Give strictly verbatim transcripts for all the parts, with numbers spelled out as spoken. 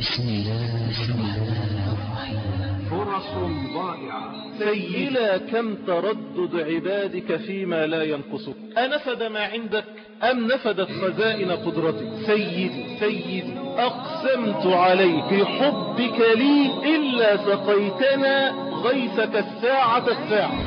بسم الله الرحمن الرحيم. فرص ضائعة. سيلا كم تردد عبادك فيما لا ينقصك، أنفد ما عندك أم نفدت خزائن قدرتك؟ سيدي سيدي أقسمت عليك بحبك لي إلا سقيتنا غيثك الساعة الساعة.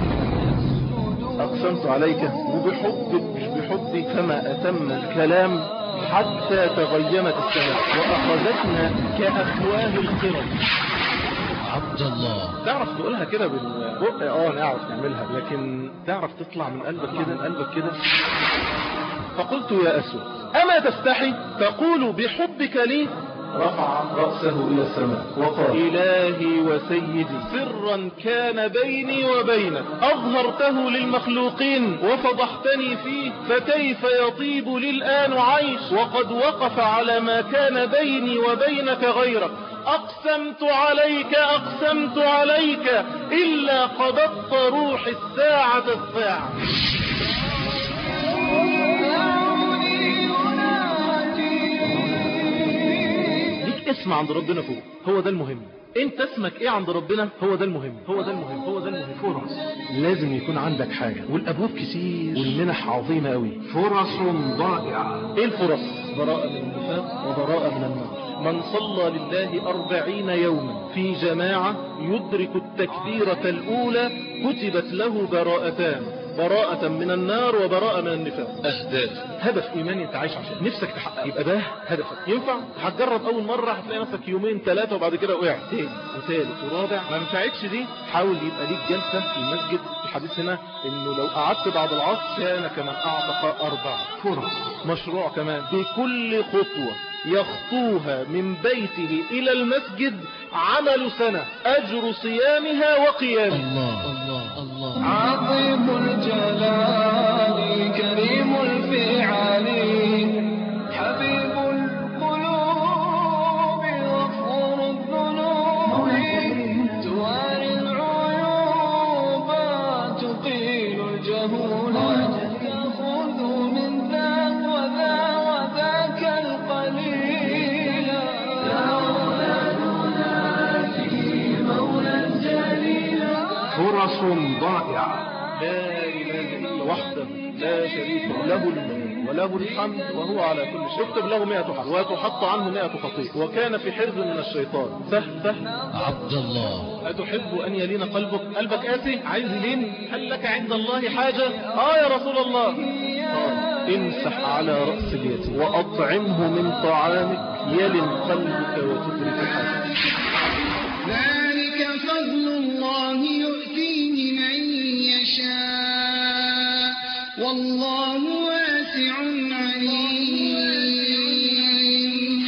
أقسمت عليك وبحبك مش بحبي، فما أتم الكلام حتى تغيمت السماء وأخذتنا كأفواه القرد. عبد الله، تعرف تقولها كده بالبق؟ اه نعرف نعملها، لكن تعرف تطلع من قلبك كده، من قلبك كده. فقلت يا أسود أما تستحي تقول بحبك لي؟ رفع رأسه إلى السماء وقال إلهي وسيدي، سرا كان بيني وبينك أظهرته للمخلوقين وفضحتني فيه، فكيف يطيب لي الآن عيش وقد وقف على ما كان بيني وبينك غيرك. أقسمت عليك أقسمت عليك إلا قبضت روح الساعة الساعة. ليك اسم عند ربنا فوق، هو ده المهم. انت اسمك ايه عند ربنا؟ هو ده المهم، هو ده المهم، هو ده المهم. فرص، لازم يكون عندك حاجة، والابواب كتير والمنح عظيمة قوي. فرص ضائعة. ايه الفرص؟ براءة من النفاق وبراءة من النار. من صلى لله أربعين يوما في جماعة يدرك التكبيرة الأولى كتبت له براءتان، براءة من النار وبراءة من النفاق. أهداف، هدف إيماني أنت عايش عشان نفسك تحقق، يبقى ده هدفك. ينفع؟ هتجرب أول مرة هتلاقي نفسك يومين ثلاثة وبعد كده وقعت، تاني وثالث ورابع ما نفعتش دي، حاول يبقى ليك جلسة في المسجد. الحديث هنا إنه لو قعدت بعد العصر كان كمن أعتق أربعة. فرص، مشروع كمان بكل خطوة يخطوها من بيته إلى المسجد عمل سنة، أجر صيامها وقيامها. الله الله الله. عظيم الجلال كريم الفعال حبيب القلوب غفور الذنوب تواري العيوب تقيل الجهول يأخذ من ذا وذا وذاك القليل فرص ضائعة. لا إله إلا وحده لا شريك له الملك وله الحمد وهو على كل شيء. اكتب له مئة حرف وتحط عنه مئة خطيئة، وكان في حرز من الشيطان. سهل سهل. عبد الله، أتحب أن يلين قلبك؟ قلبك قاسي عايز يلين؟ هل لك عند الله حاجة؟ آه يا رسول الله. آه. امسح على رأس اليتيم وأطعمه من طعامك يلن قلبك وتدرك حاجتك. ذلك فضل الله يؤتيه من يشاء والله واسع عليم.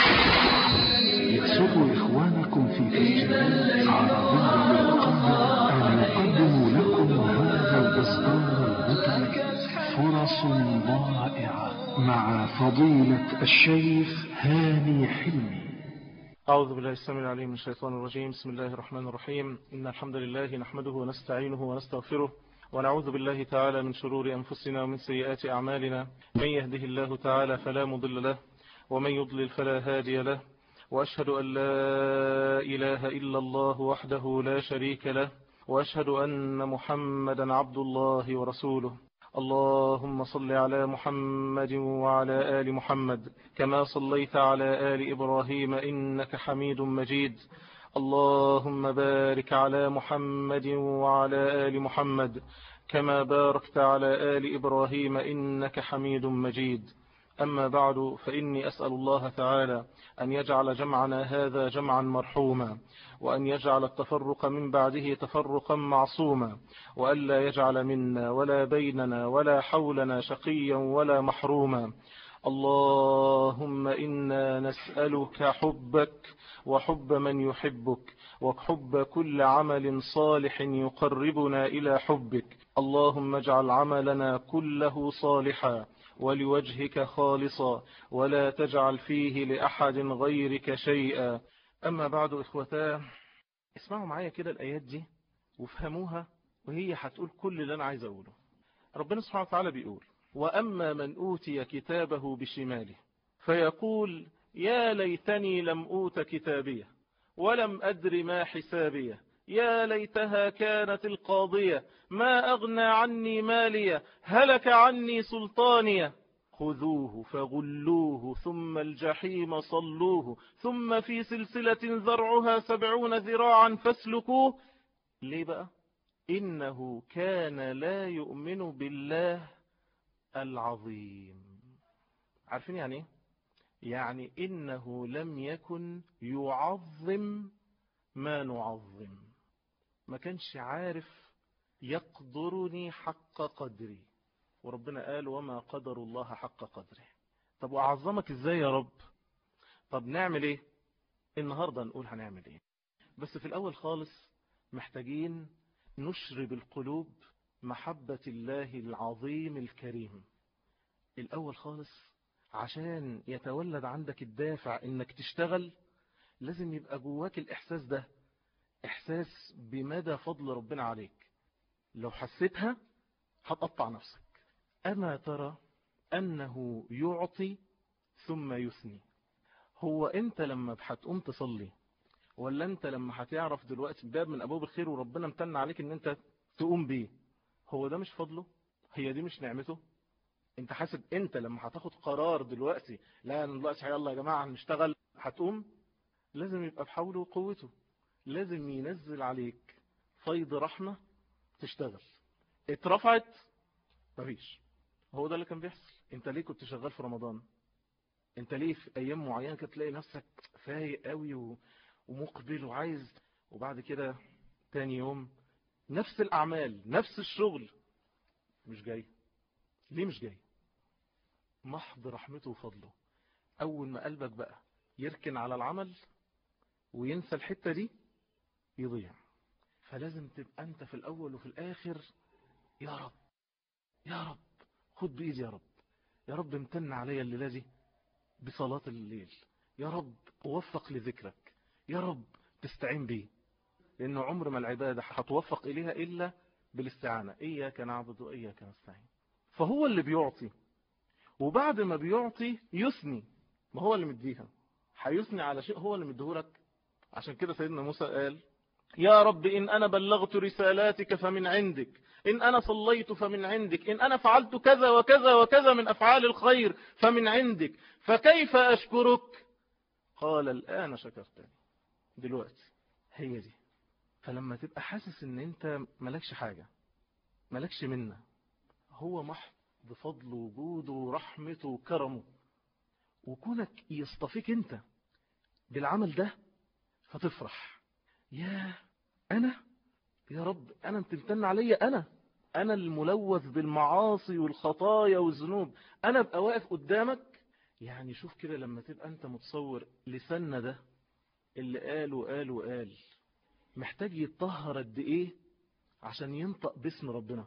يسر إخوانكم في تسجيلات عربية القاهرة أن يقدموا لكم هذا الإصدار المتميز فرص ضائعة مع فضيلة الشيخ هاني حلمي. أعوذ بالله السميع العليم من الشيطان الرجيم. بسم الله الرحمن الرحيم. إن الحمد لله نحمده ونستعينه ونستغفره ونعوذ بالله تعالى من شرور أنفسنا ومن سيئات أعمالنا. من يهده الله تعالى فلا مضل له ومن يضلل فلا هادي له، وأشهد أن لا إله إلا الله وحده لا شريك له، وأشهد أن محمدا عبد الله ورسوله. اللهم صل على محمد وعلى آل محمد كما صليت على آل إبراهيم إنك حميد مجيد. اللهم بارك على محمد وعلى آل محمد كما باركت على آل إبراهيم إنك حميد مجيد. أما بعد، فإني أسأل الله تعالى أن يجعل جمعنا هذا جمعا مرحوما، وأن يجعل التفرق من بعده تفرقا معصوما، وألا يجعل منا ولا بيننا ولا حولنا شقيا ولا محروما. اللهم إنا نسألك حبك وحب من يحبك وحب كل عمل صالح يقربنا إلى حبك. اللهم اجعل عملنا كله صالحا ولوجهك خالصا ولا تجعل فيه لأحد غيرك شيئا. أما بعد إخوتاه، اسمعوا معايا كده الآيات دي وفهموها، وهي هتقول كل اللي أنا عايز أقوله. ربنا سبحانه وتعالى بيقول: وأما من أوتي كتابه بشماله فيقول يا ليتني لم أوت كتابيه ولم أدر ما حسابيه يا ليتها كانت القاضية ما أغنى عني مالية هلك عني سلطانية خذوه فغلوه ثم الجحيم صلوه ثم في سلسلة ذرعها سبعون ذراعا فاسلكوه. ليه بقى؟ إنه كان لا يؤمن بالله العظيم. عارفين يعني ايه؟ يعني إنه لم يكن يعظم ما نعظم، ما كانش عارف يقدرني حق قدري، وربنا قال وما قدر الله حق قدره. طب وأعظمك ازاي يا رب؟ طب نعمل ايه؟ النهاردة نقول هنعمل ايه. بس في الأول خالص محتاجين نشرب القلوب محبة الله العظيم الكريم. الأول خالص عشان يتولد عندك الدافع انك تشتغل لازم يبقى جواك الإحساس ده، إحساس بمدى فضل ربنا عليك. لو حسيتها هتقطع نفسك. أما ترى أنه يعطي ثم يثني؟ هو أنت لما هتقوم تصلي ولا أنت لما هتعرف دلوقتي باب من أبواب الخير وربنا امتن عليك أن أنت تقوم بيه، هو ده مش فضله؟ هي دي مش نعمته؟ أنت حاسب أنت لما هتاخد قرار دلوقتي لا دلوقتي يلا يا جماعة هنشتغل هتقوم؟ لازم يبقى بحوله وقوته، لازم ينزل عليك فيض رحمة تشتغل. اترفعت مفيش. هو ده اللي كان بيحصل. انت ليه كنت شغال في رمضان؟ انت ليه في ايام معينة كنت تلاقي نفسك فايق قوي ومقبل وعايز، وبعد كده تاني يوم نفس الاعمال نفس الشغل مش جاي؟ ليه مش جاي؟ محض رحمته وفضله. اول ما قلبك بقى يركن على العمل وينسى الحتة دي يضيع. فلازم تبقى انت في الاول وفي الاخر يا رب يا رب خد بايدي يا رب، يا رب امتن عليا الليلة دي بصلاة الليل، يا رب اوفق لذكرك، يا رب تستعين بيه. لانه عمر ما العبادة هتوفق اليها الا بالاستعانة. اياك نعبد واياك نستعين. فهو اللي بيعطي، وبعد ما بيعطي يثني. ما هو اللي مديها، هيثني على شيء هو اللي مديهولك. عشان كده سيدنا موسى قال يا رب إن أنا بلغت رسالاتك فمن عندك، إن أنا صليت فمن عندك، إن أنا فعلت كذا وكذا وكذا من أفعال الخير فمن عندك، فكيف أشكرك؟ قال الآن شكرتني. دلوقتي هي دي. فلما تبقى حاسس إن أنت ملكش حاجة، ملكش منه، هو محض بفضل وجوده ورحمته وكرمه، وكونك يصطفيك أنت بالعمل ده فتفرح. يا أنا يا رب أنا تمتن عليا، أنا أنا الملوث بالمعاصي والخطايا والذنوب، أنا أبقى واقف قدامك. يعني شوف كده لما تبقى أنت متصور لساننا ده اللي قال وقال وقال محتاج يتطهر قد إيه عشان ينطق باسم ربنا،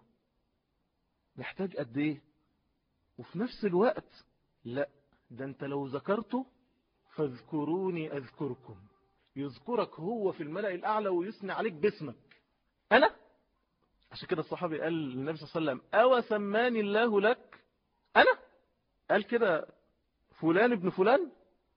محتاج قد إيه. وفي نفس الوقت لا ده أنت لو ذكرته فاذكروني أذكركم، يذكرك هو في الملأ الأعلى ويثني عليك باسمك. أنا عشان كده الصحابي قال للنبي صلى الله عليه وسلم أو سماني الله لك؟ أنا قال كده فلان ابن فلان؟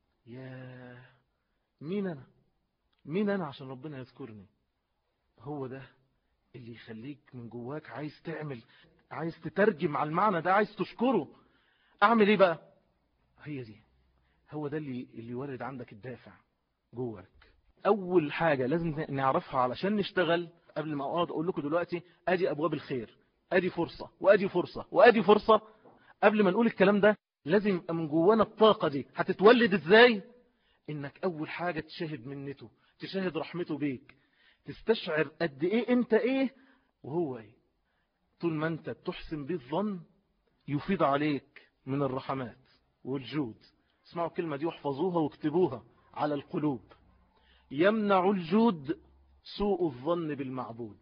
يا مين أنا مين أنا عشان ربنا يذكرني؟ هو ده اللي يخليك من جواك عايز تعمل، عايز تترجم على المعنى ده، عايز تشكره. أعمل إيه بقى؟ هي دي، هو ده اللي اللي يورد عندك الدافع جواك. أول حاجة لازم نعرفها علشان نشتغل، قبل ما أقعد أقول لكم دلوقتي أدي أبواب الخير، أدي فرصة وأدي فرصة وأدي فرصة. قبل ما نقول الكلام ده لازم يبقى من جوانا الطاقة دي. هتتولد إزاي؟ إنك أول حاجة تشاهد منته، تشاهد رحمته بيك، تستشعر قد إيه أنت إيه وهو إيه. طول ما أنت تحسن بيه الظن يفيض عليك من الرحمات والجود. اسمعوا الكلمة دي واحفظوها واكتبوها على القلوب. يمنع الجود سوء الظن بالمعبود،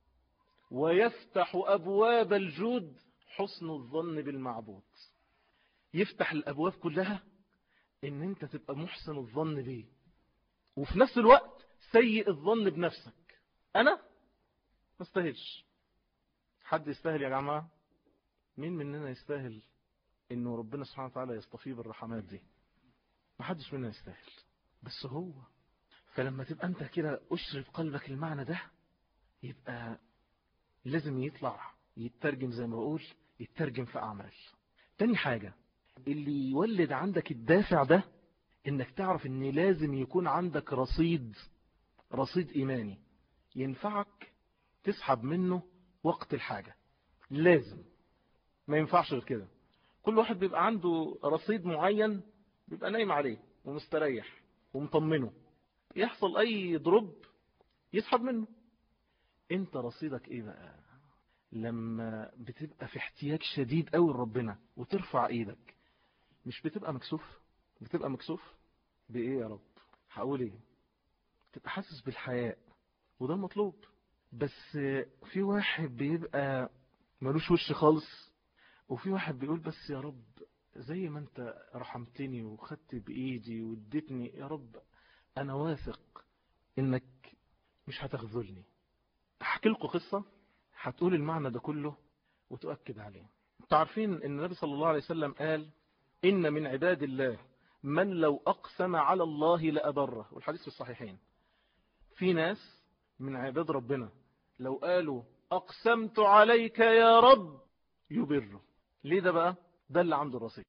ويفتح أبواب الجود حسن الظن بالمعبود. يفتح الأبواب كلها إن أنت تبقى محسن الظن بيه، وفي نفس الوقت سيء الظن بنفسك. أنا ما استاهلش. حد يستاهل يا جماعة؟ مين مننا يستاهل إنه ربنا سبحانه وتعالى يصطفيه بالرحمات دي؟ محدش منا يستاهل، بس هو. فلما تبقى انت كده اشرب قلبك المعنى ده، يبقى لازم يطلع يترجم زي ما بقول، يترجم في أعمال. تاني حاجة اللي يولد عندك الدافع ده، انك تعرف ان لازم يكون عندك رصيد رصيد ايماني ينفعك تسحب منه وقت الحاجة. لازم، ما ينفعش غير كده. كل واحد بيبقى عنده رصيد معين بيبقى نايم عليه ومستريح ومطمنه، يحصل اي ضرب يسحب منه. انت رصيدك ايه بقى؟ لما بتبقى في احتياج شديد قوي لربنا وترفع ايدك، مش بتبقى مكسوف؟ بتبقى مكسوف بايه يا رب؟ هقول ايه؟ تبقى حاسس بالحياء، وده المطلوب. بس في واحد بيبقى ملوش وش خالص، وفي واحد بيقول بس يا رب زي ما انت رحمتني وخدت بايدي واديتني، يا رب انا واثق انك مش هتخذلني. احكي لكم قصة هتقول المعنى ده كله وتؤكد عليه. انتوا عارفين ان النبي صلى الله عليه وسلم قال إن من عباد الله من لو أقسم على الله لأبره، والحديث في الصحيحين. في ناس من عباد ربنا لو قالوا أقسمت عليك يا رب يبره. ليه ده بقى؟ ده اللي عنده الرصيد.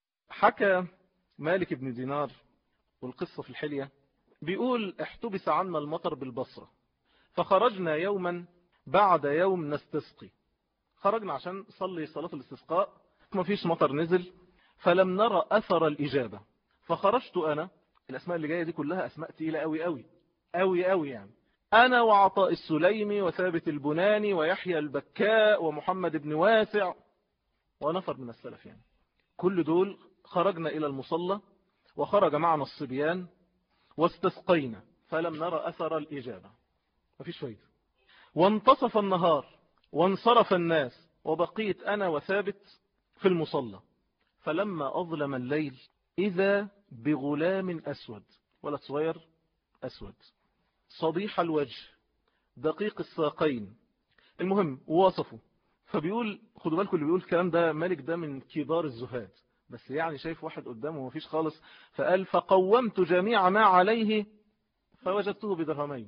حكى مالك بن دينار، والقصة في الحلية، بيقول احتبس عنا المطر بالبصرة، فخرجنا يوما بعد يوم نستسقي. خرجنا عشان صلي صلاة الاستسقاء، ما فيش مطر نزل، فلم نرى أثر الإجابة. فخرجت أنا، الأسماء اللي جاية دي كلها أسماء تقيلة أوي أوي أوي أوي يعني، أنا وعطاء السليمي وثابت البناني ويحيى البكاء ومحمد بن واسع ونفر من السلف يعني. كل دول خرجنا إلى المصلى، وخرج معنا الصبيان واستسقينا، فلم نرى أثر الإجابة، مفيش فايدة. وانتصف النهار وانصرف الناس، وبقيت أنا وثابت في المصلى. فلما أظلم الليل إذا بغلام أسود، ولد صغير أسود صبيح الوجه دقيق الساقين، المهم وصفه. فبيقول خدوا بالكم اللي بيقول الكلام ده مالك ده من كبار الزهاد، بس يعني شايف واحد قدامه ومفيش خالص، فقال فقومت جميع ما عليه فوجدته بدرهمين،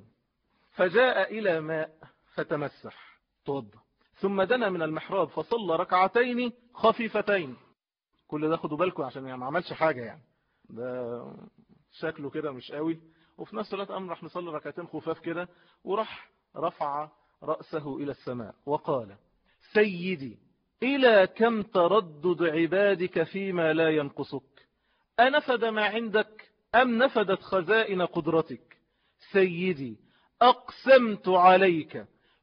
فجاء إلى ماء فتمسح توضى، ثم دنا من المحراب فصلى ركعتين خفيفتين. كل ده خدوا بالكم عشان يعني ما عملش حاجة يعني، ده شكله كده مش قوي، وفي نفس الوقت قام راح نصلي ركعتين خفاف كده، وراح رفع رأسه إلى السماء وقال سيدي إلى كم تردد عبادك فيما لا ينقصك؟ أنفد ما عندك أم نفدت خزائن قدرتك؟ سيدي أقسمت عليك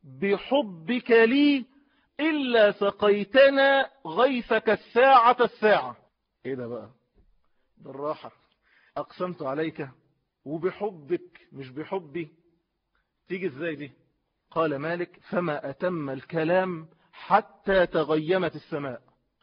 بحبك لي إلا سقيتنا غيثك الساعة الساعة. إيه ده بقى؟ بالراحة، أقسمت عليك وبحبك مش بحبي، تيجي إزاي دي؟ قال مالك فما أتم الكلام حتى تغيمت السماء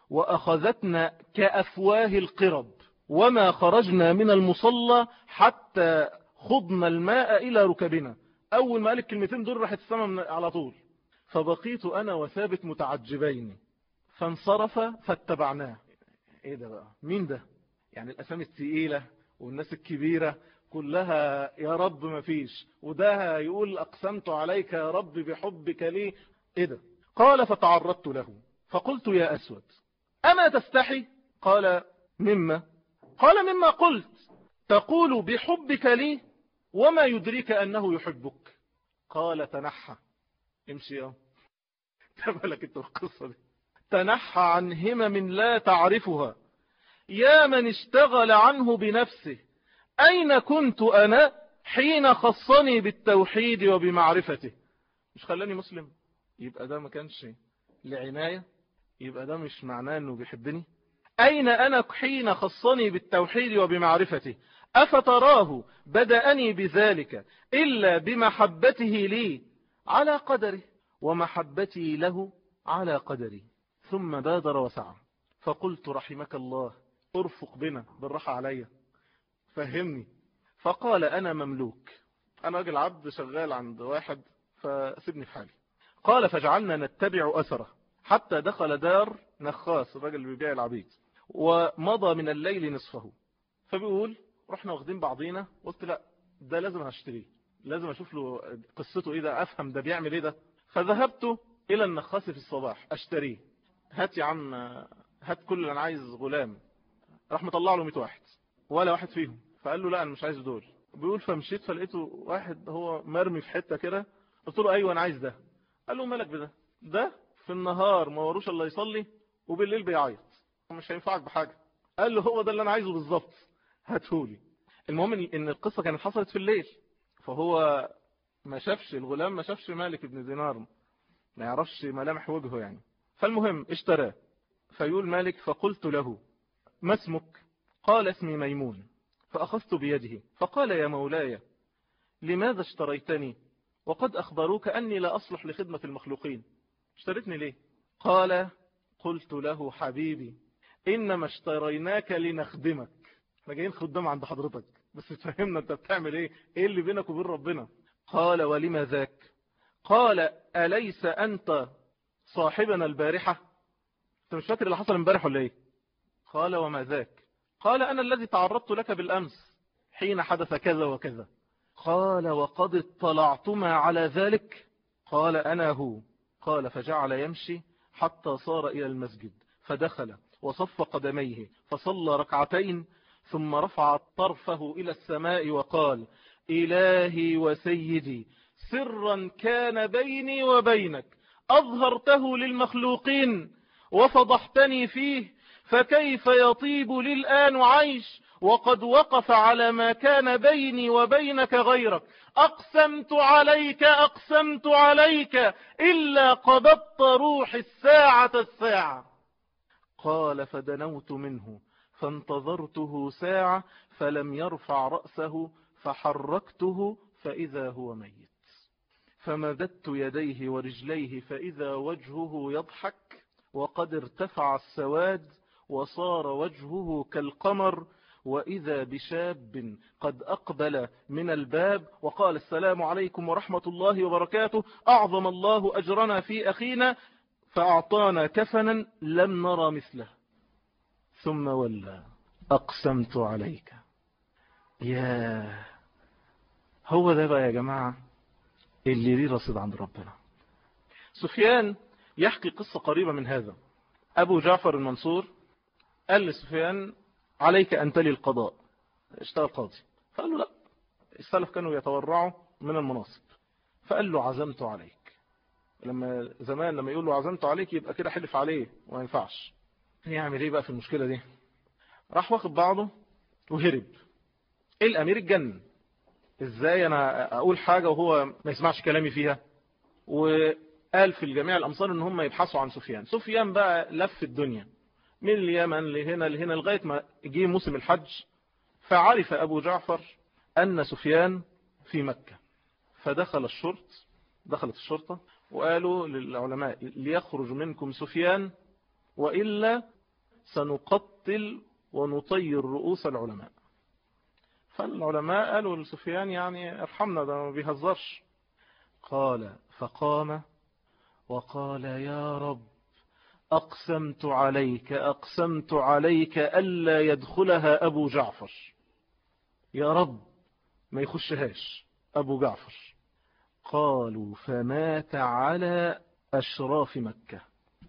وأخذتنا كأفواه القرب، وما خرجنا من المصلى حتى خضنا الماء إلى ركبنا. أول ما قال الكلمتين دول راحت السماء على طول. فبقيت أنا وثابت متعجبين، فانصرف فاتبعناه. إيه ده بقى؟ مين ده؟ يعني الأسامي الثقيلة والناس الكبيرة كلها يا رب ما فيش، وده يقول أقسمت عليك يا رب بحبك لي. إيه ده؟ قال فتعرضت له فقلت يا أسود أما تستحي؟ قال مما؟ قال مما قلت تقول بحبك لي وما يدريك أنه يحبك. قال تنحى، امشي يا تبالك انت القصة دي. تنحى عن همم لا تعرفها يا من اشتغل عنه بنفسه، أين كنت أنا حين خصني بالتوحيد وبمعرفته؟ مش خلاني مسلم؟ يبقى ده ما كانش لعناية؟ يبقى ده مش معناه أنه بيحبني؟ أين أنا حين خصني بالتوحيد وبمعرفته؟ أفتراه بدأني بذلك إلا بمحبته لي على قدره ومحبتي له على قدري. ثم بادر وسعى، فقلت رحمك الله ارفق بنا بالراحة عليا فهمني. فقال أنا مملوك، أنا راجل عبد شغال عند واحد فسيبني في حالي. قال فجعلنا نتبع أثره حتى دخل دار نخاس، الراجل اللي بيبيع العبيد، ومضى من الليل نصفه. فبيقول رحنا واخدين بعضينا، قلت لا ده لازم هشتريه، لازم اشوف له قصته ايه ده، افهم ده بيعمل ايه ده. فذهبت الى النخاس في الصباح اشتريه. هات يا عم، هات كل اللي انا عايز غلام. راح مطلع له مية واحد ولا واحد فيهم. فقال له لا انا مش عايز دول. بيقول فمشيت فلقيته واحد هو مرمي في حتة كده، قلت له ايوه انا عايز ده. قال له مالك بده، ده في النهار ما وروش الا يصلي وبالليل بيعيط، مش هينفعك بحاجة. قال له هو ده اللي انا عايزه بالظبط، هاتهولي. المهم ان القصة كانت حصلت في الليل، فهو ما شافش الغلام، ما شافش مالك بن دينار، ما يعرفش ملامح وجهه يعني. فالمهم اشتراه. فيقول مالك فقلت له ما اسمك؟ قال اسمي ميمون. فأخذت بيده فقال يا مولاي لماذا اشتريتني وقد أخبروك أني لا أصلح لخدمة المخلوقين؟ اشتريتني ليه؟ قال قلت له حبيبي إنما اشتريناك لنخدمك، احنا جايين خدام عند حضرتك، بس تفهمنا انت بتعمل ايه، ايه اللي بينك وبين ربنا. قال ولما ذاك؟ قال أليس أنت صاحبنا البارحة؟ انت مش فاكر اللي حصل امبارح ولا ايه؟ قال وما ذاك؟ قال أنا الذي تعرضت لك بالأمس حين حدث كذا وكذا. قال وقد اطلعتما على ذلك؟ قال أنا هو. قال فجعل يمشي حتى صار إلى المسجد، فدخل وصف قدميه فصلى ركعتين، ثم رفع طرفه إلى السماء وقال إلهي وسيدي سرا كان بيني وبينك أظهرته للمخلوقين وفضحتني فيه، فكيف يطيب لي الآن عيش وقد وقف على ما كان بيني وبينك غيرك. أقسمت عليك أقسمت عليك إلا قبضت روح الساعة الساعة. قال فدنوت منه فانتظرته ساعة فلم يرفع رأسه، فحركته فإذا هو ميت. فمددت يديه ورجليه فإذا وجهه يضحك وقد ارتفع السواد وصار وجهه كالقمر، وإذا بشاب قد أقبل من الباب وقال السلام عليكم ورحمة الله وبركاته، أعظم الله أجرنا في أخينا، فأعطانا كفنا لم نرى مثله، ثم ولى أقسمت عليك. يا هو ده بقى يا جماعة اللي ليه رصيد عند ربنا. سفيان يحكي قصة قريبة من هذا. أبو جعفر المنصور قال لسفيان عليك أن تلي القضاء، اشتغل قاضي. فقال له لا، السلف كانوا يتورعوا من المناصب. فقال له عزمت عليك. لما زمان لما يقول له عزمت عليك يبقى كده حلف عليه وما ينفعش. يعمل ايه بقى في المشكلة دي؟ راح واخد بعضه وهرب. الأمير اتجنن، ازاي انا اقول حاجة وهو ما يسمعش كلامي فيها؟ وقال في الجميع الأمصار ان هم يبحثوا عن سفيان. سفيان بقى لف الدنيا من اليمن لهنا لهنا لغاية ما جه موسم الحج، فعرف أبو جعفر أن سفيان في مكة. فدخل الشرط دخلت الشرطة وقالوا للعلماء ليخرج منكم سفيان وإلا سنقتل ونطير رؤوس العلماء. فالعلماء قالوا لسفيان يعني ارحمنا، ده ما بيهزرش. قال فقام وقال يا رب أقسمت عليك أقسمت عليك ألا يدخلها أبو جعفر، يا رب ما يخشهاش أبو جعفر. قالوا فمات على أشراف مكة.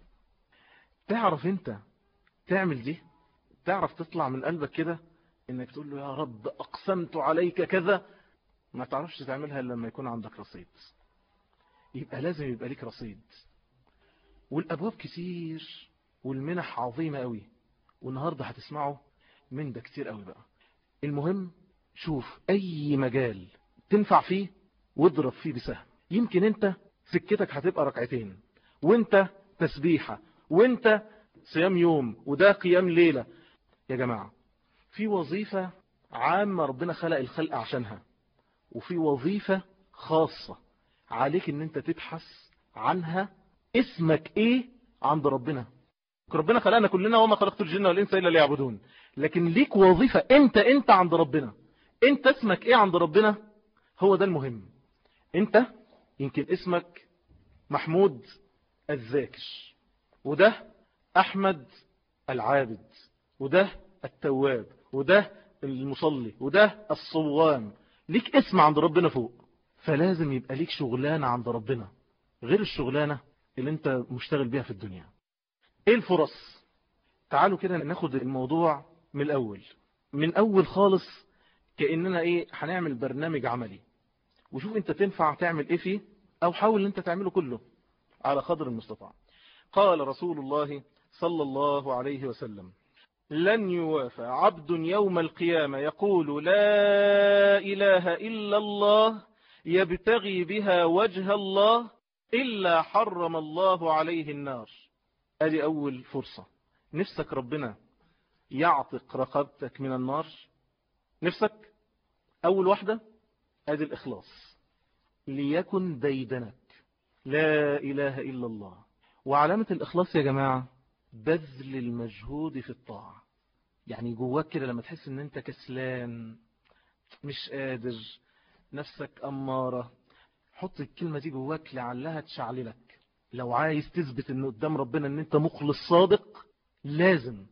تعرف انت تعمل دي؟ تعرف تطلع من قلبك كده انك تقول له يا رب أقسمت عليك كذا؟ ما تعرفش تعملها إلا لما يكون عندك رصيد. يبقى لازم يبقى ليك رصيد. والأبواب كتير والمنح عظيمة قوي، والنهاردة هتسمعوا من ده كتير قوي بقى. المهم شوف أي مجال تنفع فيه واضرب فيه بسهم. يمكن انت سكتك هتبقى ركعتين، وانت تسبيحة، وانت صيام يوم، وده قيام ليلة. يا جماعة في وظيفة عامة ربنا خلق الخلق عشانها، وفي وظيفة خاصة عليك ان انت تبحث عنها. اسمك ايه عند ربنا؟ ربنا خلقنا كلنا وما خلقت الجن والانس الا ليعبدون، لكن ليك وظيفة انت انت عند ربنا. انت اسمك ايه عند ربنا؟ هو ده المهم. انت يمكن اسمك محمود الذاكر، وده احمد العابد، وده التواب، وده المصلي وده الصوام، ليك اسم عند ربنا فوق. فلازم يبقى ليك شغلانة عند ربنا غير الشغلانة اللي انت مشتغل بيها في الدنيا. ايه الفرص؟ تعالوا كده ناخد الموضوع من الاول، من اول خالص، كأننا ايه هنعمل برنامج عملي، وشوف انت تنفع تعمل ايه فيه، او حاول ان انت تعمله كله على قدر المستطاع. قال رسول الله صلى الله عليه وسلم: لن يوافى عبد يوم القيامة يقول لا إله إلا الله يبتغي بها وجه الله إلا حرم الله عليه النار. ادي اول فرصة. نفسك ربنا يعتق رقبتك من النار؟ نفسك؟ اول واحدة ادي الاخلاص، ليكن ديدنك لا اله الا الله. وعلامة الاخلاص يا جماعة بذل المجهود في الطاعة. يعني جواك كده لما تحس ان انت كسلان، مش قادر، نفسك امارة، حط الكلمة دي جواك لعلها تشعللك. لو عايز تثبت ان قدام ربنا ان انت مخلص صادق، لازم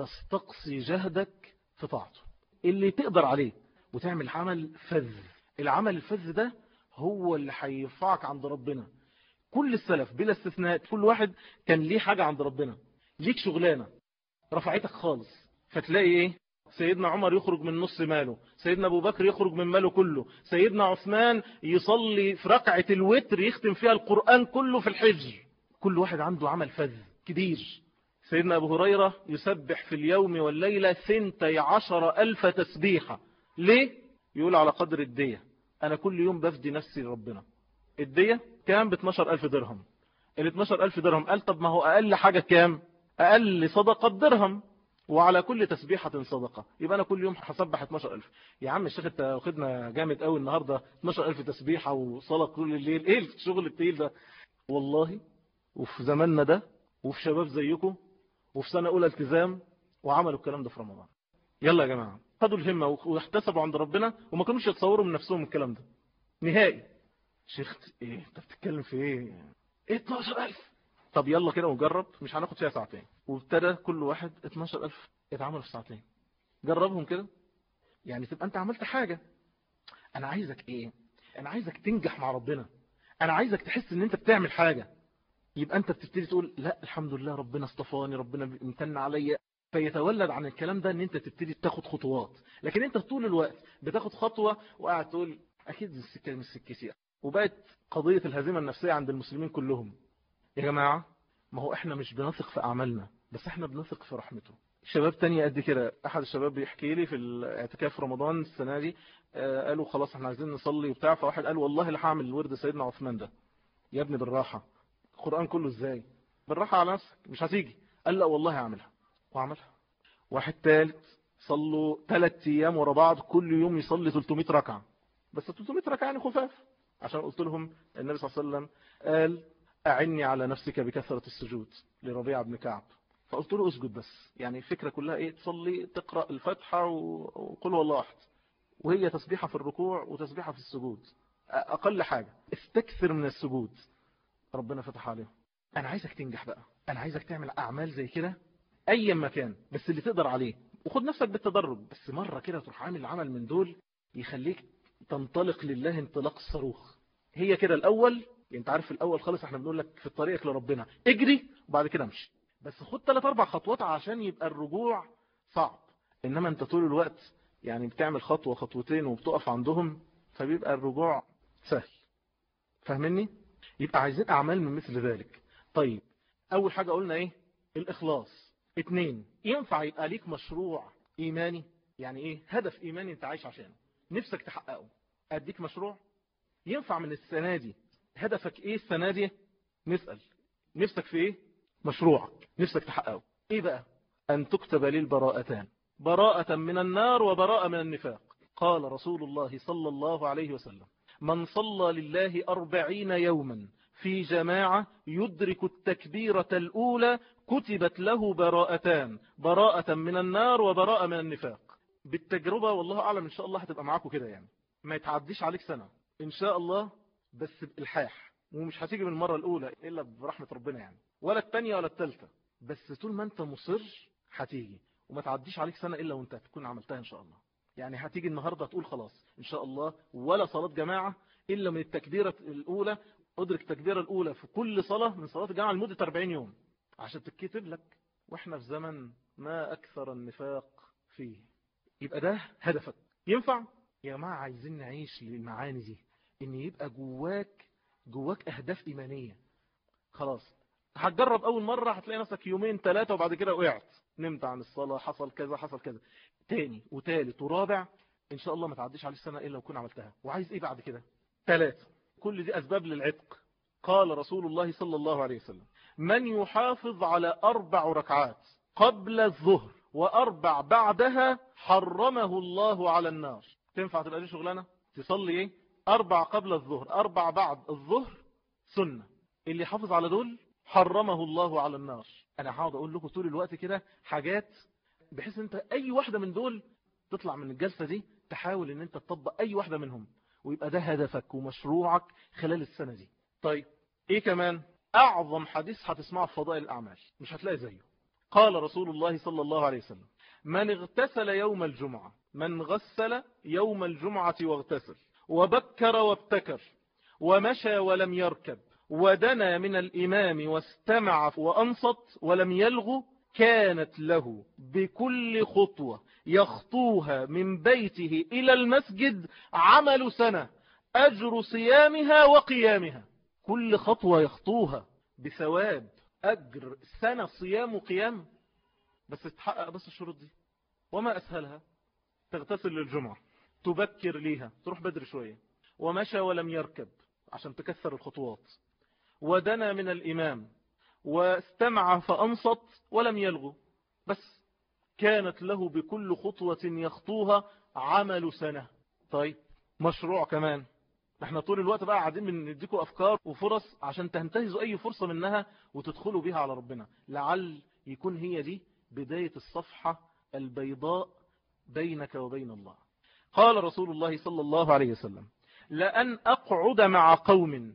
تستقصي جهدك في طاعته اللي تقدر عليه، وتعمل عمل فذ. العمل الفذ ده هو اللي هيرفعك عند ربنا. كل السلف بلا استثناء كل واحد كان ليه حاجة عند ربنا، ليك شغلانة رفعتك خالص. فتلاقي ايه؟ سيدنا عمر يخرج من نص ماله، سيدنا ابو بكر يخرج من ماله كله، سيدنا عثمان يصلي في ركعة الوتر يختم فيها القرآن كله في الحجر. كل واحد عنده عمل فذ كبير. سيدنا ابو هريرة يسبح في اليوم والليلة ثنتي عشر ألف تسبيحة. ليه؟ يقول على قدر الدية، انا كل يوم بفدي نفسي لربنا. الدية كام؟ ب اتناشر ألف درهم. ال اتناشر ألف درهم قال طب ما هو اقل حاجة كام؟ اقل صدقة درهم، وعلى كل تسبيحة صدقة. يبقى أنا كل يوم هسبح اتناشر ألف. يا عم الشيخ انت واخدنا جامد قوي النهاردة، اتناشر ألف تسبيحة وصلاة كل الليل، ايه الشغل التقيل ده؟ والله وفي زماننا ده وفي شباب زيكم وفي سنة أولى التزام وعملوا الكلام ده في رمضان. يلا يا جماعة خدوا الهمة واحتسبوا عند ربنا، وما كانوش يتصوروا من نفسهم الكلام ده نهائي. شيخ ايه انت بتتكلم في ايه؟ ايه اتناشر ألف؟ طب يلا كده ونجرب، مش هناخد فيها ساعتين. وابتدى كل واحد اتناشر ألف يتعاملوا في ساعتين. جربهم كده، يعني تبقى انت عملت حاجة. انا عايزك ايه؟ انا عايزك تنجح مع ربنا، انا عايزك تحس ان انت بتعمل حاجة. يبقى انت بتبتدي تقول لا الحمد لله ربنا اصطفاني، ربنا امتن عليا. فيتولد عن الكلام ده ان انت تبتدي تاخد خطوات. لكن انت طول الوقت بتاخد خطوة وقاعد تقول اكيد السكة مش سكتي. وبقت قضية الهزيمة النفسية عند المسلمين كلهم. يا جماعة ما هو احنا مش بنثق في اعمالنا، بس احنا بنثق في رحمته. شباب تانية قد كده، احد الشباب بيحكي لي في الاعتكاف رمضان السنة دي، آه قالوا خلاص احنا عايزين نصلي وبتاع، فواحد قال والله اللي هعمل الورد سيدنا عثمان ده. يا ابني بالراحة، القرآن كله ازاي؟ بالراحة على نفسك مش هتيجي. قال لا والله هعملها، وعملها. واحد ثالث صلوا ثلاث ايام ورا بعض كل يوم يصلي ثلاثمائة ركعة، بس ثلاثمائة ركعة يعني خفاف، عشان قلت لهم النبي صلى الله عليه وسلم قال أعني على نفسك بكثرة السجود لربيع بن كعب. فقلت له اسجد بس، يعني الفكرة كلها ايه؟ تصلي تقرأ الفاتحة وقل هو الله احد، وهي تسبيحة في الركوع وتسبيحة في السجود، أقل حاجة استكثر من السجود. ربنا فتح عليهم. أنا عايزك تنجح بقى، أنا عايزك تعمل أعمال زي كده أي مكان، بس اللي تقدر عليه، وخد نفسك بالتدرج. بس مرة كده تروح عامل عمل من دول يخليك تنطلق لله انطلاق الصاروخ. هي كده الأول، انت عارف في الأول خالص احنا بنقول لك في طريقك لربنا اجري وبعد كده امشي، بس خد ثلاث اربع خطوات عشان يبقى الرجوع صعب. انما انت طول الوقت يعني بتعمل خطوة خطوتين وبتقف عندهم، فبيبقى الرجوع سهل. فاهمني؟ يبقى عايزين اعمال من مثل ذلك. طيب اول حاجة قلنا ايه؟ الاخلاص. اتنين، ينفع يبقى ليك مشروع ايماني؟ يعني ايه؟ هدف ايماني انت عايش عشانه نفسك تحققه. اديك مشروع ينفع من السنة دي. هدفك ايه السنة دي؟ نسأل نفسك في ايه؟ مشروعك نفسك تحققه ايه بقى؟ ان تكتب لي البراءتان، براءة من النار وبراءة من النفاق. قال رسول الله صلى الله عليه وسلم: من صلى لله أربعين يوما في جماعة يدرك التكبيرة الأولى كتبت له براءتان، براءة من النار وبراءة من النفاق. بالتجربة والله أعلم إن شاء الله هتبقى معاكم كده، يعني ما يتعديش عليك سنة إن شاء الله، بس بإلحاح، ومش هتيجي من المرة الأولى إلا برحمة ربنا يعني، ولا الثانية ولا الثالثة، بس طول ما أنت مصر هتيجي، وما تعديش عليك سنة إلا وأنت تكون عملتها إن شاء الله. يعني هتيجي النهاردة تقول خلاص إن شاء الله ولا صلاة جماعة إلا من التكبيرة الأولى، أدرك التكبيرة الأولى في كل صلاة من صلاة الجماعة لمدة أربعين يوم عشان تتكتب لك. وإحنا في زمن ما أكثر النفاق فيه. يبقى ده هدفك. ينفع؟ يا جماعة عايزين نعيش للمعاني دي، إن يبقى جواك جواك أهداف إيمانية. خلاص هتجرب أول مرة هتلاقي نفسك يومين ثلاثة وبعد كده وقعت، نمت عن الصلاة، حصل كذا حصل كذا، تاني وتالت ورابع، إن شاء الله ما تعديش عليه السنة إلا وكون عملتها. وعايز إيه بعد كده؟ ثلاثة. كل دي أسباب للعتق. قال رسول الله صلى الله عليه وسلم: من يحافظ على أربع ركعات قبل الظهر وأربع بعدها حرمه الله على النار. تنفع تبقى دي شغلانة؟ تصلي إيه؟ أربع قبل الظهر، أربع بعد الظهر سنة. اللي حافظ على دول حرمه الله على النار. أنا هقعد أقول لكم طول الوقت كده حاجات بحيث أنت أي واحدة من دول تطلع من الجلسة دي تحاول أن أنت تطبق أي واحدة منهم، ويبقى ده هدفك ومشروعك خلال السنة دي. طيب إيه كمان؟ أعظم حديث هتسمعه في فضائل الأعمال مش هتلاقي زيه. قال رسول الله صلى الله عليه وسلم: من اغتسل يوم الجمعة، من غسل يوم الجمعة واغتسل، وبكر وابتكر، ومشى ولم يركب، ودنا من الإمام واستمع وأنصت ولم يلغ، كانت له بكل خطوة يخطوها من بيته إلى المسجد عمل سنة، أجر صيامها وقيامها. كل خطوة يخطوها بثواب أجر سنة صيام وقيام. بس تتحقق بس الشروط دي. وما أسهلها؟ تغتسل للجمعة، تبكر ليها، تروح بدري شوية، ومشى ولم يركب عشان تكثر الخطوات، ودنا من الإمام واستمع فأنصت ولم يلغو، بس كانت له بكل خطوة يخطوها عمل سنة. طيب مشروع كمان. احنا طول الوقت بقى قاعدين بنديكوا أفكار وفرص عشان تنتهزوا أي فرصة منها وتدخلوا بيها على ربنا، لعل يكون هي دي بداية الصفحة البيضاء بينك وبين الله. قال رسول الله صلى الله عليه وسلم: لأن أقعد مع قوم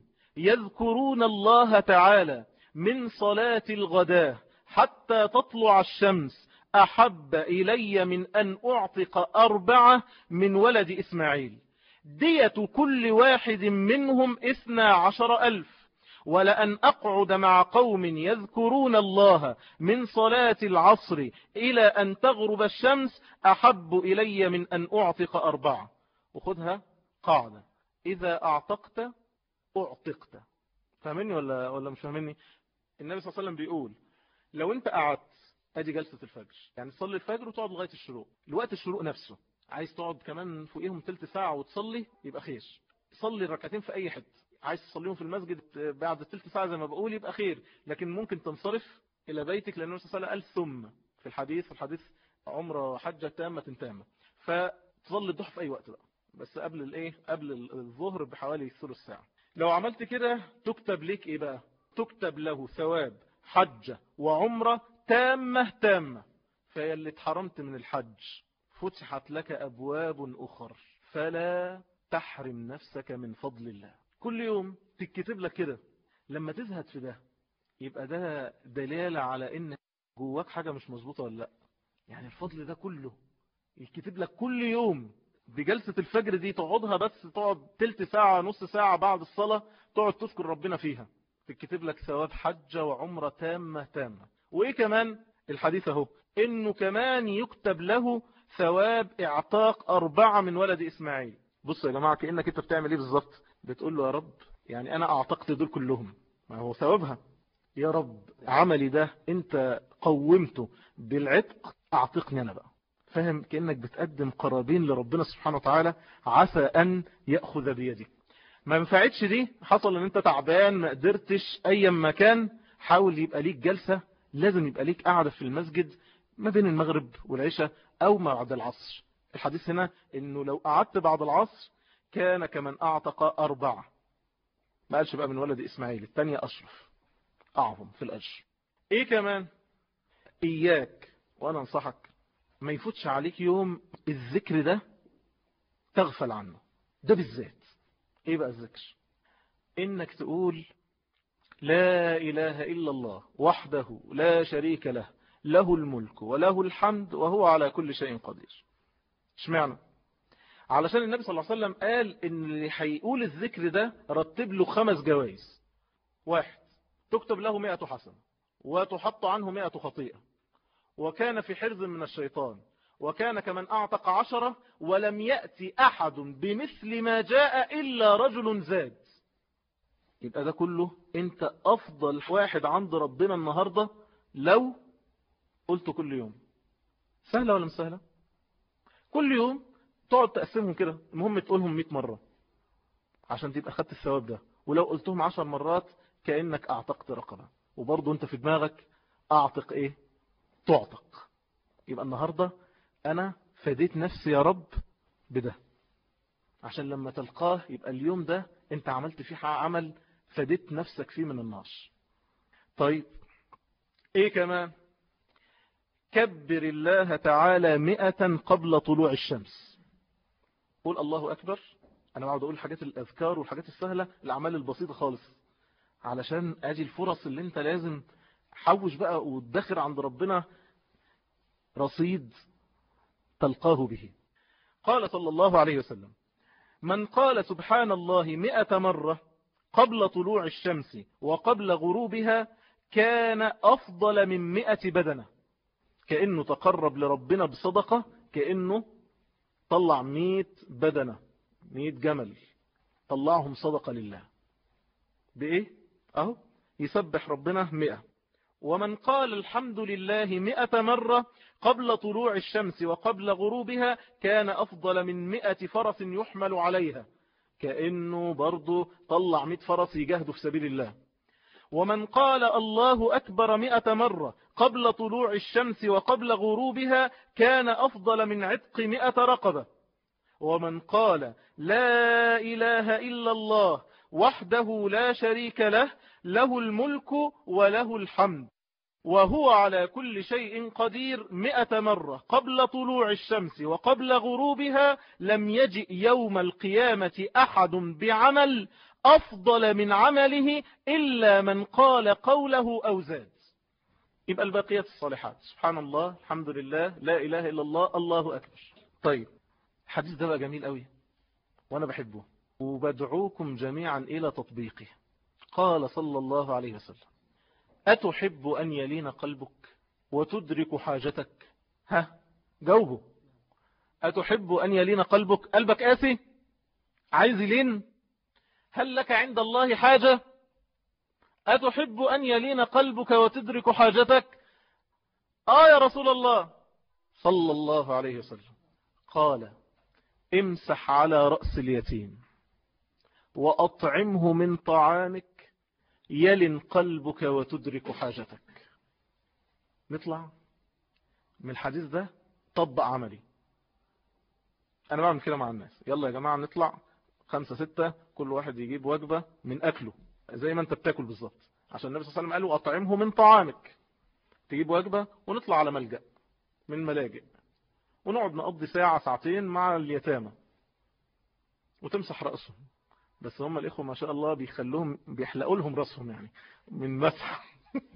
يذكرون الله تعالى من صلاة الغداة حتى تطلع الشمس أحب إلي من أن أعتق أربعة من ولد إسماعيل، دية كل واحد منهم إثنى عشر ألف. ولأن أقعد مع قوم يذكرون الله من صلاة العصر إلى أن تغرب الشمس أحب إلي من أن أعتق أربعة. وخذها قاعدة: إذا أعتقت أعتقت. فاهمني ولا ولا مش فاهمني؟ النبي صلى الله عليه وسلم بيقول لو أنت قعدت، أدي جلسة الفجر، يعني تصلي الفجر وتقعد لغاية الشروق، الوقت الشروق نفسه عايز تقعد كمان فوقيهم تلت ساعة وتصلي يبقى خير. صلي الركعتين في أي حد، عايز تصليهم في المسجد بعد التلت ساعة زي ما بقول يبقى خير، لكن ممكن تنصرف إلى بيتك، لأن النبي صلى الله عليه وسلم قال ثم في الحديث في الحديث عمره حجة تامة تامة. فتصلي الضحى في أي وقت بقى، بس قبل الإيه قبل الظهر بحوالي ثلث ساعة. لو عملت كده تكتب ليك إيه بقى؟ تكتب له ثواب حجة وعمرة تامة تامة. فيلي اتحرمت من الحج فتحت لك أبواب أخر، فلا تحرم نفسك من فضل الله. كل يوم تكتب لك كده. لما تزهد في ده يبقى ده دلالة على ان جواك حاجة مش مظبوطة ولا لا. يعني الفضل ده كله يكتب لك كل يوم. بجلسة الفجر دي تقعدها بس، تقعد تلت ساعة نص ساعة بعد الصلاة تقعد تذكر ربنا فيها، تكتب لك ثواب حجة وعمرة تامة تامة. وإيه كمان الحديث اهو، إنه كمان يكتب له ثواب اعتاق أربعة من ولد إسماعيل. بصوا يا جماعة كأنك انت بتعمل ايه بالظبط؟ بتقول له يا رب يعني أنا أعتقت دول كلهم، ما هو ثوابها، يا رب عملي ده انت قومته بالعتق، أعتقني أنا بقى. فاهم؟ كأنك بتقدم قرابين لربنا سبحانه وتعالى، عسى أن يأخذ بيدك. ما ينفعتش دي، حصل ان انت تعبان ما قدرتش اي مكان، حاول يبقى ليك جلسة، لازم يبقى ليك قاعدة في المسجد ما بين المغرب والعشاء او ما بعد العصر. الحديث هنا انه لو قعدت بعد العصر كان كمن اعتق اربعة. ما قالش بقى من ولد اسماعيل، الثانية اشرف اعظم في الاجر. ايه كمان؟ اياك وانا انصحك ما يفوتش عليك يوم الذكر ده تغفل عنه، ده بالذات. ايه بقى الذكر؟ انك تقول لا اله الا الله وحده لا شريك له، له الملك وله الحمد وهو على كل شيء قدير. اشمعنى؟ علشان النبي صلى الله عليه وسلم قال ان اللي هيقول الذكر ده رتب له خمس جوائز. واحد، تكتب له مئة حسنة وتحط عنه مئة خطيئة، وكان في حرز من الشيطان، وكان كمن أعتق عشرة، ولم يأتي أحد بمثل ما جاء إلا رجل زاد. يبقى ده كله انت أفضل واحد عند ربنا النهاردة لو قلت كل يوم. سهلة ولا مش سهلة؟ كل يوم تقعد تقسمهم كده، المهم تقولهم مئة مرة عشان تبقى خدت الثواب ده. ولو قلتهم عشر مرات كأنك أعتقت رقبة، وبرضه انت في دماغك أعتق ايه؟ تعتق. يبقى النهاردة أنا فديت نفسي يا رب بده، عشان لما تلقاه يبقى اليوم ده انت عملت فيه عمل فديت نفسك فيه من النار. طيب ايه كمان؟ كبر الله تعالى مئة قبل طلوع الشمس. قول الله أكبر. أنا بعد أقول الحاجات الأذكار والحاجات السهلة، الأعمال البسيطة خالص، علشان أجي الفرص اللي انت لازم حوش بقى وتدخر عند ربنا رصيد تلقاه به. قال صلى الله عليه وسلم: من قال سبحان الله مئة مرة قبل طلوع الشمس وقبل غروبها كان أفضل من مئة بدنة. كأنه تقرب لربنا بصدقة، كأنه طلع مئة بدنة، مئة جمل، طلعهم صدقة لله. بإيه؟ أهو يسبح ربنا مئة. ومن قال الحمد لله مئة مرة قبل طلوع الشمس وقبل غروبها كان أفضل من مئة فرس يحمل عليها، كأنه برضو طلع مئة فرس يجاهدوا في سبيل الله. ومن قال الله أكبر مئة مرة قبل طلوع الشمس وقبل غروبها كان أفضل من عتق مئة رقبة. ومن قال لا إله إلا الله وحده لا شريك له له الملك وله الحمد وهو على كل شيء قدير مئة مرة قبل طلوع الشمس وقبل غروبها لم يجئ يوم القيامة أحد بعمل أفضل من عمله إلا من قال قوله أو زاد. يبقى الباقيات الصالحات، سبحان الله، الحمد لله، لا إله إلا الله، الله أكبر. طيب الحديث ده بقى جميل قوي وأنا بحبه وبدعوكم جميعا إلى تطبيقه. قال صلى الله عليه وسلم: أتحب أن يلين قلبك وتدرك حاجتك؟ ها جاوبه. أتحب أن يلين قلبك؟ قلبك قاسي عايز يلين؟ هل لك عند الله حاجة؟ أتحب أن يلين قلبك وتدرك حاجتك؟ آه يا رسول الله. صلى الله عليه وسلم قال: امسح على رأس اليتيم وأطعمه من طعامك يلن قلبك وتدرك حاجتك. نطلع من الحديث ده طبق عملي. أنا بعمل كده مع الناس، يلا يا جماعة نطلع خمسة ستة كل واحد يجيب وجبة من أكله زي ما أنت بتاكل بالظبط، عشان النبي صلى الله عليه وسلم قالوا أطعمه من طعامك. تجيب وجبة ونطلع على ملجأ من الملاجئ ونقعد نقضي ساعة ساعتين مع اليتامى وتمسح رأسهم. بس هم الإخوة ما شاء الله بيخلوهم بيحلقوا لهم رأسهم يعني من مسح.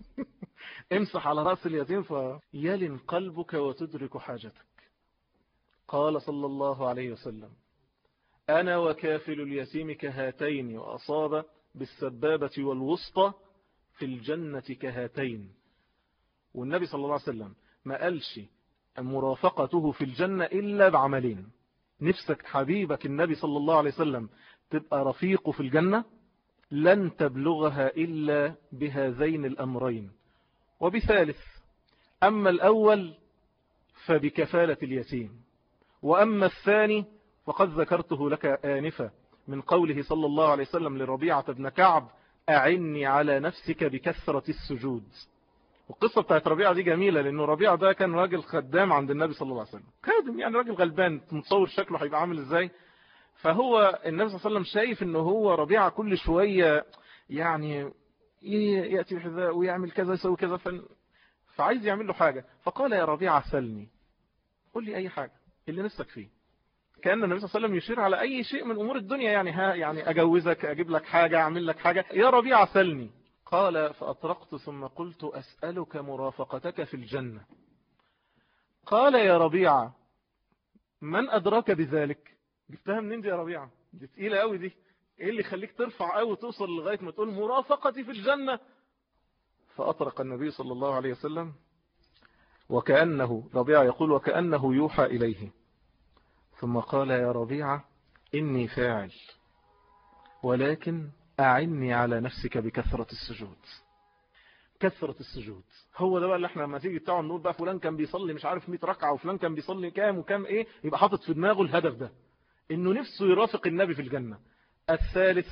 امسح على رأس اليتيم فيلن قلبك وتدرك حاجتك. قال صلى الله عليه وسلم: أنا وكافل اليتيم كهاتين وأصاب بالسبابة والوسطى في الجنة كهاتين. والنبي صلى الله عليه وسلم ما قالش مرافقته في الجنة إلا بعملين. نفسك حبيبك النبي صلى الله عليه وسلم تبقى رفيقه في الجنة، لن تبلغها إلا بهذين الأمرين، وبثالث. أما الأول فبكفالة اليتيم، وأما الثاني فقد ذكرته لك آنفا من قوله صلى الله عليه وسلم لربيعة بن كعب: أعني على نفسك بكثرة السجود. والقصة بتاعت ربيعة دي جميلة، لأنه ربيعة ده كان راجل خدام عند النبي صلى الله عليه وسلم، خادم يعني راجل غلبان، متصور شكله هيبقى عامل ازاي. فهو النبي صلى الله عليه وسلم شايف انه هو ربيعة كل شوية يعني يأتي بحذاء ويعمل كذا يسوي كذا، ف... فعايز يعمل له حاجة. فقال: يا ربيعة سلني، قل لي أي حاجة اللي نفسك فيه. كأن النبي صلى الله عليه وسلم يشير على أي شيء من أمور الدنيا، يعني ها يعني أجوزك، أجيب لك حاجة، أعمل لك حاجة، يا ربيعة سلني. قال: فأطرقت ثم قلت: أسألك مرافقتك في الجنة. قال: يا ربيعة من أدراك بذلك؟ جبتها منين دي يا ربيعة؟ دي تقيلة قوي دي. ايه اللي يخليك ترفع قوي وتوصل لغاية ما تقول مرافقتي في الجنة؟ فأطرق النبي صلى الله عليه وسلم وكأنه ربيعة يقول وكأنه يوحى إليه، ثم قال يا ربيعة إني فاعل ولكن أعني على نفسك بكثرة السجود. كثرة السجود هو ده بقى اللي احنا لما تيجي بتاعه نقول بقى فلان كان بيصلي مش عارف مئة ركعة وفلان كان بيصلي كام وكام ايه، يبقى حاطط في دماغه الهدف ده انه نفسه يرافق النبي في الجنة. الثالث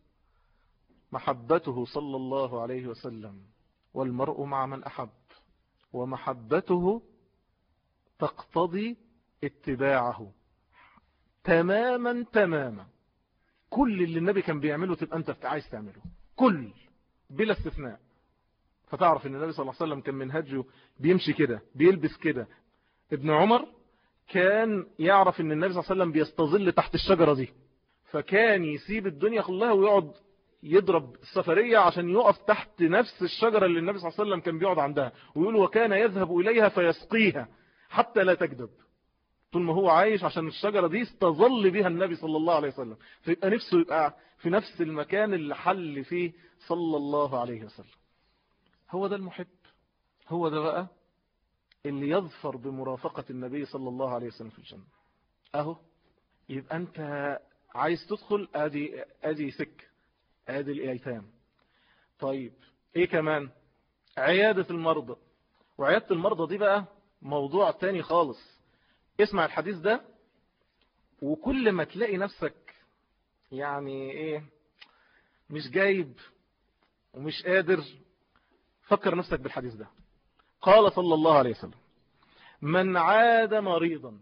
محبته صلى الله عليه وسلم، والمرء مع من أحب، ومحبته تقتضي اتباعه تماما تماما. كل اللي النبي كان بيعمله تبقى انت عايز تعمله، كل بلا استثناء. فتعرف ان النبي صلى الله عليه وسلم كان منهجه بيمشي كده، بيلبس كده. ابن عمر كان يعرف ان النبي صلى الله عليه وسلم بيستظل تحت الشجرة دي، فكان يسيب الدنيا كلها ويقعد يضرب السفرية عشان يقف تحت نفس الشجرة اللي النبي صلى الله عليه وسلم كان بيقعد عندها، ويقول وكان يذهب إليها فيسقيها حتى لا تكذب. طول ما هو عايش عشان الشجرة دي استظل بها النبي صلى الله عليه وسلم، فيبقى نفسه يبقى في نفس المكان اللي حل فيه صلى الله عليه وسلم. هو ده المحب، هو ده بقى اللي يظفر بمرافقة النبي صلى الله عليه وسلم في الجنة. اهو يبقى انت عايز تدخل ادي ادي سك ادي الايتام. طيب ايه كمان؟ عيادة المرضى. وعيادة المرضى دي بقى موضوع تاني خالص. اسمع الحديث ده، وكل ما تلاقي نفسك يعني ايه مش جايب ومش قادر، فكر نفسك بالحديث ده. قال صلى الله عليه وسلم من عاد مريضا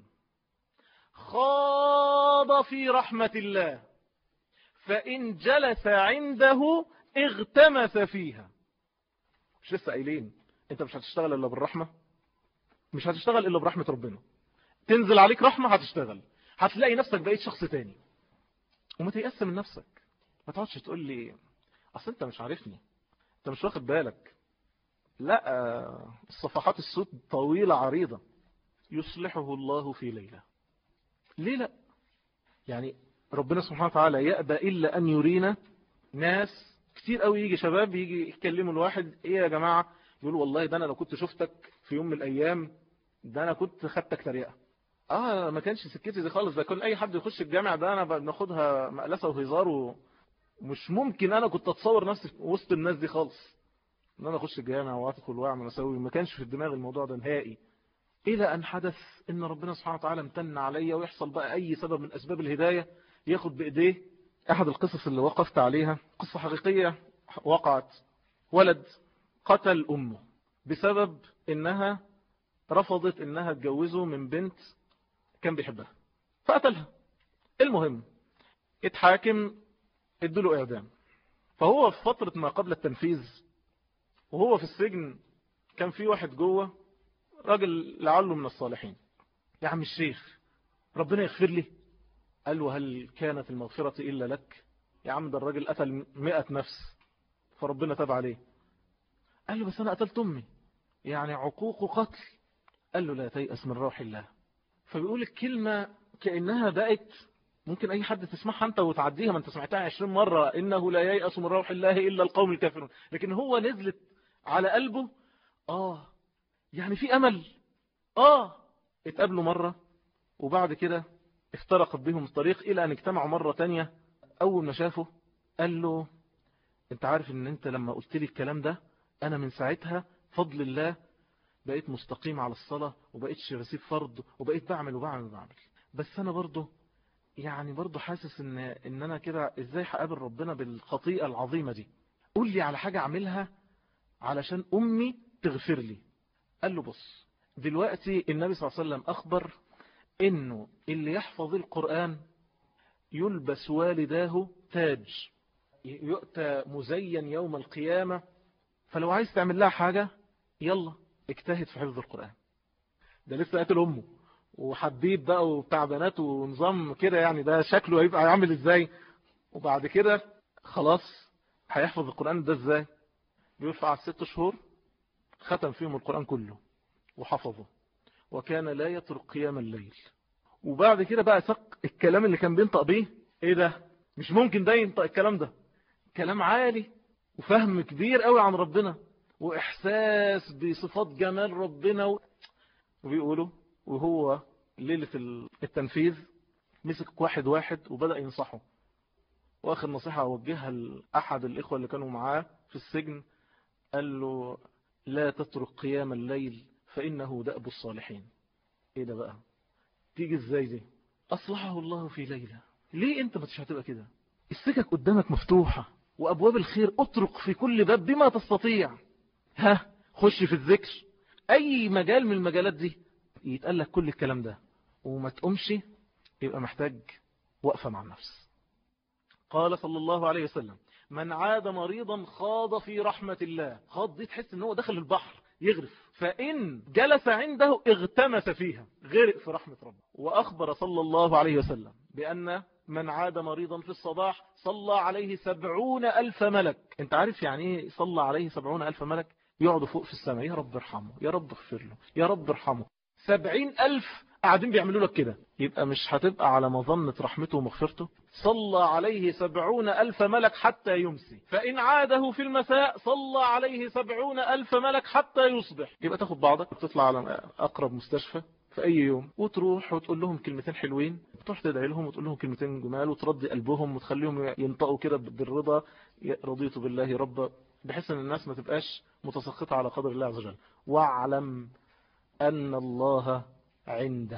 خاض في رحمة الله فإن جلس عنده اغتمس فيها. مش لسه قايلين انت مش هتشتغل الا بالرحمة؟ مش هتشتغل الا برحمة ربنا. تنزل عليك رحمة هتشتغل، هتلاقي نفسك بقيت شخص تاني. وما تيأس من نفسك، ما تقعدش تقول لي اصل انت مش عارفني، انت مش واخد بالك. لا، الصفحات السود طويلة عريضة. يصلحه الله في ليلة. ليه لا؟ يعني ربنا سبحانه وتعالى يأبى إلا أن يرينا ناس كتير قوي. يجي شباب يجي يتكلموا الواحد ايه يا جماعة، يقول والله ده انا لو كنت شفتك في يوم من الايام ده انا كنت خدتك تريقة. اه ما كانش سكتي دي خالص، ده كل اي حد يخش الجامع ده انا بناخدها مقلسة وهزار، ومش ممكن انا كنت اتصور نفسي في وسط الناس دي خالص ان انا اخش الجامع وادخل واعمل واسوي. ما كانش في الدماغ الموضوع ده نهائي، الى ان حدث ان ربنا سبحانه وتعالى امتن عليا ويحصل بقى اي سبب من اسباب الهداية ياخد بايديه. احد القصص اللي وقفت عليها قصة حقيقية وقعت. ولد قتل امه بسبب انها رفضت انها تجوزه من بنت كان بيحبها فقتلها. المهم اتحاكم، ادوله اعدام. فهو في فترة ما قبل التنفيذ وهو في السجن كان في واحد جوه راجل لعله من الصالحين. يا عم الشيخ ربنا يغفر لي. قال له هل كانت المغفرة إلا لك؟ يا عم ده الراجل قتل مئة نفس فربنا تاب عليه. قال له بس أنا قتلت أمي، يعني عقوق قتل. قال له لا تيأس من روح الله. فبيقول الكلمة كأنها بقت ممكن أي حد تسمعها أنت وتعديها، ما أنت سمعتها عشرين مرة، إنه لا ييأس من روح الله إلا القوم الكافرون. لكن هو نزلت على قلبه آه يعني في أمل. آه اتقابلوا مرة وبعد كده افترقت بهم الطريق إلى أن اجتمعوا مرة تانية. أول ما شافه قال له أنت عارف أن أنت لما قلت لي الكلام ده أنا من ساعتها فضل الله بقيت مستقيم على الصلاة وبقيتش بسيب فرض وبقيت بعمل وبعمل وبعمل. بس أنا برضه يعني برضه حاسس إن, إن أنا كده إزاي هقابل ربنا بالخطيئة العظيمة دي. قول لي على حاجة أعملها علشان أمي تغفر لي. قال له بص دلوقتي النبي صلى الله عليه وسلم أخبر إنه اللي يحفظ القرآن يلبس والداه تاج يؤتى مزين يوم القيامة. فلو عايز تعمل لها حاجة يلا اجتهد في حفظ القرآن. ده لسه قاتل أمه وحبيب بقى وبتاع بنات ونظام كده، يعني ده شكله هيبقى عامل ازاي. وبعد كده خلاص هيحفظ القرآن ده ازاي؟ بيرفع على الست شهور ختم فيهم القرآن كله وحفظه، وكان لا يترك قيام الليل وبعد كده بقى سق الكلام اللي كان بينطق بيه. ايه ده؟ مش ممكن ده ينطق الكلام ده. كلام عالي وفهم كبير قوي عن ربنا واحساس بصفات جمال ربنا و... وبيقولوا وهو ليلة التنفيذ مسك واحد واحد وبدأ ينصحه. واخر نصيحة اوجهها لأحد الإخوة اللي كانوا معاه في السجن، قال له لا تترك قيام الليل فإنه دأب الصالحين. ايه ده بقى؟ تيجي ازاي دي؟ أصلحه الله في ليلة. ليه انت مش هتبقى كده؟ السكك قدامك مفتوحة وأبواب الخير أطرق في كل باب بما تستطيع. ها خش في الذكر، أي مجال من المجالات دي يتقال لك كل الكلام ده وما تقومش، يبقى محتاج وقفة مع النفس. قال صلى الله عليه وسلم من عاد مريضا خاض في رحمة الله. خاض دي تحس ان هو دخل البحر يغرف، فإن جلس عنده اغتمس فيها، غرق في رحمة ربه. وأخبر صلى الله عليه وسلم بأن من عاد مريضا في الصباح صلى عليه سبعون ألف ملك. انت عارف يعني ايه صلى عليه سبعون ألف ملك؟ يقعدوا فوق في السماء، يا رب ارحمه، يا رب اغفر له، يا رب ارحمه. سبعين ألف قاعدين بيعملوا لك كده. يبقى مش هتبقى على مظنة رحمته ومغفرته؟ صلى عليه سبعون ألف ملك حتى يمسي، فإن عاده في المساء صلى عليه سبعون ألف ملك حتى يصبح. يبقى تاخد بعضك وتطلع على أقرب مستشفى في أي يوم وتروح وتقول لهم كلمتين حلوين، تروح تدعي لهم وتقول لهم كلمتين جمال وترضي قلبهم وتخليهم ينطقوا كده بالرضا، رضيت بالله ربا، بحيث ان الناس ما تبقاش متسخطة على قدر الله عز وجل. واعلم أن الله عنده.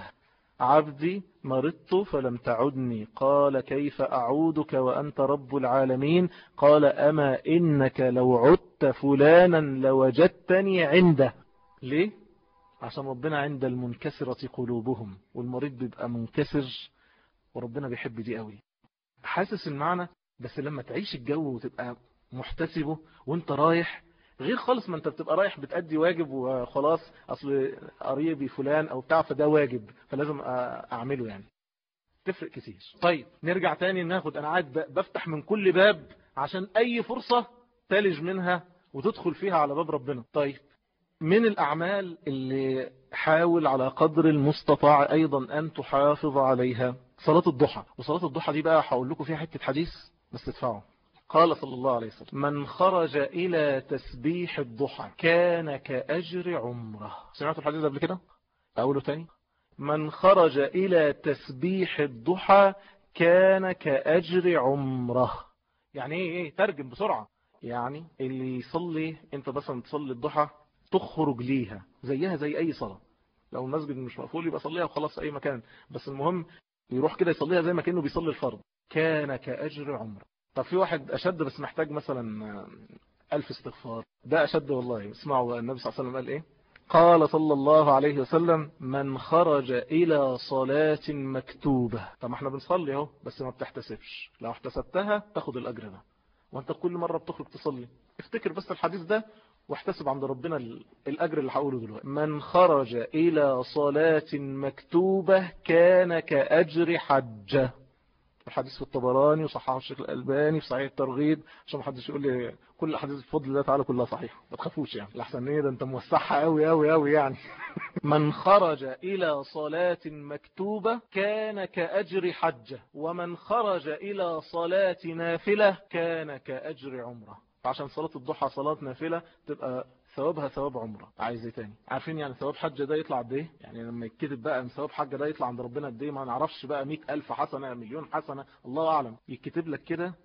عبدي مرضت فلم تعدني، قال كيف أعودك وأنت رب العالمين؟ قال أما إنك لو عدت فلانا لوجدتني عنده. ليه؟ عشان ربنا عند المنكسرة قلوبهم، والمريض بيبقى منكسر وربنا بيحب دي قوي. حاسس المعنى؟ بس لما تعيش الجو وتبقى محتسبه وانت رايح، غير خالص ما انت بتبقى رايح بتأدي واجب وخلاص، اصل قريبي فلان او بتاع فده واجب فلازم اعمله، يعني تفرق كتير. طيب نرجع تاني ناخد، انا قاعد بفتح من كل باب عشان اي فرصة تلج منها وتدخل فيها على باب ربنا. طيب من الاعمال اللي حاول على قدر المستطاع ايضا ان تحافظ عليها صلاة الضحى. وصلاة الضحى دي بقى هقول لكم فيها حتة حديث بس تدفعوا. قال صلى الله عليه وسلم من خرج إلى تسبيح الضحى كان كأجر عمره. سمعتوا الحديث ده قبل كده؟ أقوله تاني. من خرج إلى تسبيح الضحى كان كأجر عمره. يعني ايه ايه ترجم بسرعة. يعني اللي يصلي، انت مثلا تصلي الضحى تخرج ليها زيها زي اي صلاة، لو المسجد مش مقفول يبقى صليها وخلاص اي مكان، بس المهم يروح كده يصليها زي ما كأنه بيصلي الفرض. كان كأجر عمره. طب في واحد أشد بس محتاج مثلا ألف استغفار، ده أشد والله. اسمعوا النبي صلى الله عليه وسلم قال إيه؟ قال صلى الله عليه وسلم من خرج إلى صلاة مكتوبة. طب احنا بنصلي اهو بس ما بتحتسبش، لو احتسبتها تاخد الأجر ده، وانت كل مرة بتخرج تصلي افتكر بس الحديث ده واحتسب عند ربنا الأجر اللي هقوله دلوقتي. من خرج إلى صلاة مكتوبة كان كأجر حجة. الحديث في الطبراني وصححه الشيخ الألباني في صحيح الترغيب، عشان ما حدش يقول لي كل الاحاديث بفضل الله تعالى كلها صحيحه، ما تخافوش يعني الاحسن ايه ده انت موسعها قوي قوي قوي يعني. من خرج إلى صلاة مكتوبة كان كأجر حجة، ومن خرج إلى صلاة نافلة كان كأجر عمره. عشان صلاة الضحى صلاة نافلة تبقى ثوابها ثواب عمره. عايز ايه تاني؟ عارفين يعني ثواب حجة ده يطلع قد ايه؟ يعني لما يتكتب بقى ان ثواب حجة ده يطلع عند ربنا قد ايه؟ ما نعرفش بقى مئة ألف حسنة مليون حسنة الله أعلم. يتكتب لك كده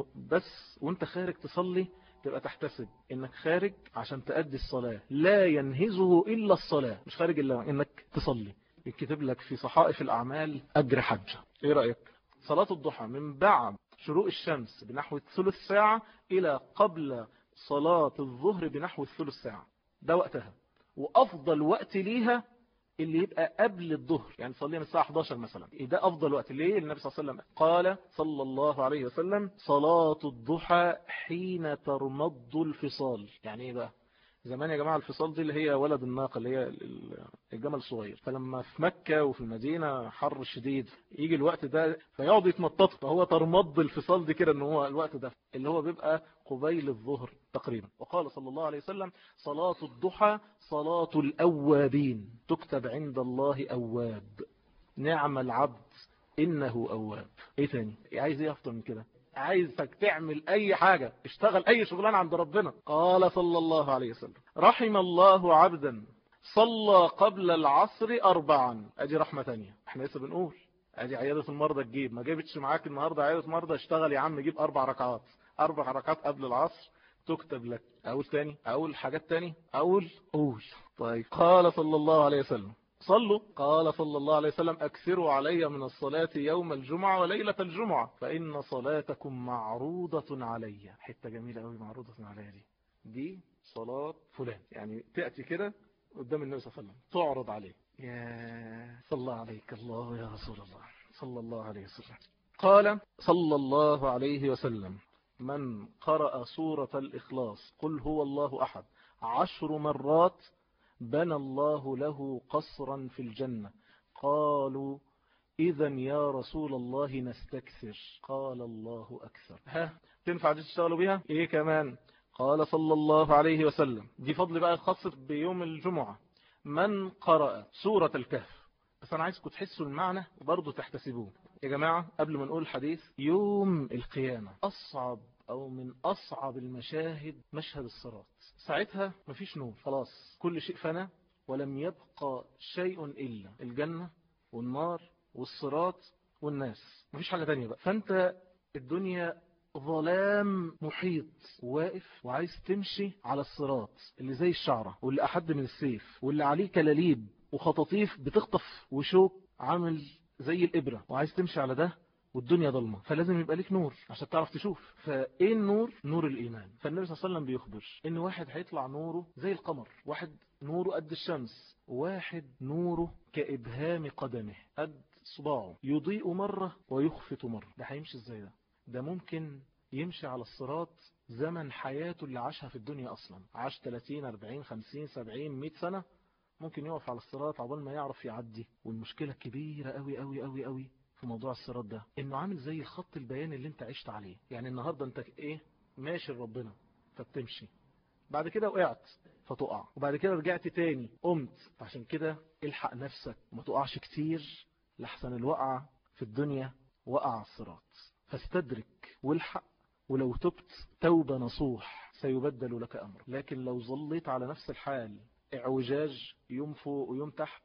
بس وانت خارج تصلي تبقى تحتسب انك خارج عشان تأدي الصلاة، لا ينهزه إلا الصلاة، مش خارج إلا انك تصلي. يتكتب لك في صحائف الأعمال أجر حجة. ايه رأيك؟ صلاة الضحى من بعد شروق الشمس بنحو ثلث ساعة إلى قبل صلاة الظهر بنحو ثلث ساعة، ده وقتها. وأفضل وقت ليها اللي يبقى قبل الظهر، يعني صلينا الساعة احداشر مثلا، ده أفضل وقت. ليه؟ النبي صلى الله عليه وسلم قال صلى الله عليه وسلم صلاة الضحى حين ترمض الفصال. يعني ايه بقى؟ زمان يا جماعة الفصال دي اللي هي ولد الناقة، اللي هي الجمل الصغير. فلما في مكة وفي المدينة حر شديد يجي الوقت ده فيقعد يتنطط، فهو ترمض الفصال دي كده ان هو الوقت ده اللي هو بيبقى قبيل الظهر تقريبا. وقال صلى الله عليه وسلم صلاة الضحى صلاة الأوابين، تكتب عند الله أواب. نعم العبد إنه أواب. إيه تاني؟ عايز إيه أفضل من كده؟ عايزك تعمل أي حاجة، اشتغل أي شغلان عند ربنا. قال صلى الله عليه وسلم: رحم الله عبدا صلى قبل العصر أربعا. أدي رحمة تانية، احنا لسه بنقول أدي عيادة المرضى تجيب، ما جابتش معاك النهاردة عيادة مرضى، اشتغل يا عم جيب أربع ركعات، أربع ركعات قبل العصر تكتب لك. أقول تاني؟ أقول حاجات تاني؟ أقول قول. طيب قال صلى الله عليه وسلم: صلوا. قال صلى الله عليه وسلم: أكثروا علي من الصلاة يوم الجمعة وليلة الجمعة فإن صلاتكم معروضة علي. حتة جميلة قوي، معروضة علي دي دي صلاة فلان، يعني تأتي كده قدام النبي صلى الله عليه وسلم تعرض عليه. يا صلى عليك الله يا رسول الله صلى الله عليه وسلم. قال صلى الله عليه وسلم: من قرأ سورة الإخلاص قل هو الله أحد عشر مرات بنى الله له قصرا في الجنة. قالوا: إذا يا رسول الله نستكثر. قال: الله أكثر. ها تنفع دي تشتغلوا بيها؟ إيه كمان؟ قال صلى الله عليه وسلم، دي فضل بقى خاصة بيوم الجمعة: من قرأ سورة الكهف. بس أنا عايزكم تحسوا المعنى وبرضه تحتسبوه يا جماعة. قبل ما نقول الحديث، يوم القيامة أصعب أو من أصعب المشاهد مشهد الصراط. ساعتها مفيش نور، خلاص كل شيء فنى ولم يبقى شيء إلا الجنة والنار والصراط والناس، مفيش حاجة تانية بقى. فأنت الدنيا ظلام محيط، واقف وعايز تمشي على الصراط اللي زي الشعرة واللي أحد من السيف واللي عليه كلاليب وخطاطيف بتخطف وشوك عامل زي الإبرة، وعايز تمشي على ده والدنيا ظلمة، فلازم يبقى لك نور عشان تعرف تشوف. فايه النور؟ نور الإيمان. فالنبي صلى الله عليه وسلم بيخبر ان واحد هيطلع نوره زي القمر، واحد نوره قد الشمس، واحد نوره كإبهام قدمه قد صباعه، يضيء مرة ويخفت مرة. ده هيمشي ازاي ده؟ ده ممكن يمشي على الصراط زمن حياته اللي عاشها في الدنيا أصلا، عاش ثلاثين أربعين خمسين سبعين مئة سنة، ممكن يقف على الصراط عقبال ما يعرف يعدي. والمشكلة كبيرة قوي قوي قوي قوي في موضوع الصراط ده، انه عامل زي الخط البياني اللي انت عشت عليه. يعني النهاردة انت ايه؟ ماشي لربنا فبتمشي، بعد كده وقعت فتقع، وبعد كده رجعت تاني قمت. عشان كده الحق نفسك وما تقعش كتير، لحسن الوقع في الدنيا وقع على الصراط. فاستدرك والحق، ولو تبت توبة نصوح سيبدل لك أمر. لكن لو ظليت على نفس الحال اعوجاج، يوم فوق ويوم تحت،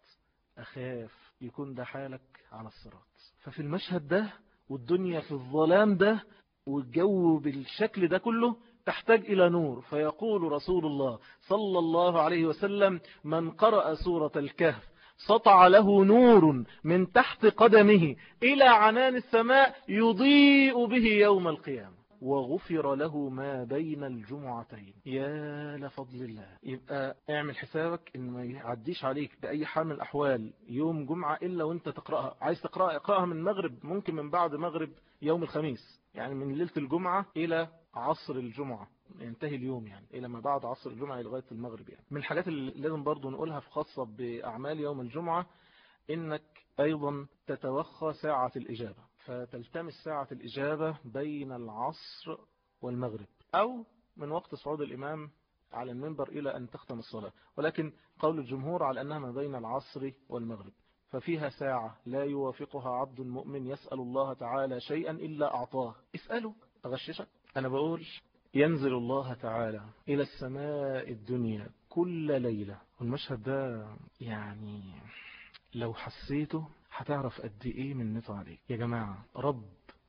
أخاف يكون ده حالك على الصراط. ففي المشهد ده والدنيا في الظلام ده والجو بالشكل ده كله تحتاج إلى نور. فيقول رسول الله صلى الله عليه وسلم: من قرأ سورة الكهف سطع له نور من تحت قدمه إلى عنان السماء يضيء به يوم القيامة، وغفر له ما بين الجمعتين. يا لفضل الله. يبقى اعمل حسابك ان ما يعديش عليك بأي حال من الأحوال يوم جمعة إلا وانت تقرأها. عايز تقرأها اقرأها من مغرب، ممكن من بعد مغرب يوم الخميس، يعني من ليلة الجمعة إلى عصر الجمعة، ينتهي اليوم يعني إلى ما بعد عصر الجمعة لغاية المغرب. يعني من الحاجات اللي لازم برضو نقولها في خاصة بأعمال يوم الجمعة، إنك أيضا تتوخى ساعة الإجابة، فتلتمس ساعة الإجابة بين العصر والمغرب، أو من وقت صعود الإمام على المنبر إلى أن تختم الصلاة. ولكن قول الجمهور على أنها ما بين العصر والمغرب، ففيها ساعة لا يوافقها عبد مؤمن يسأل الله تعالى شيئا إلا أعطاه. اسأله. أغششك، أنا بقول ينزل الله تعالى إلى السماء الدنيا كل ليلة، والمشهد ده يعني لو حسيته هتعرف قد ايه منته عليك يا جماعة. رب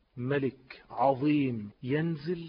ملك عظيم ينزل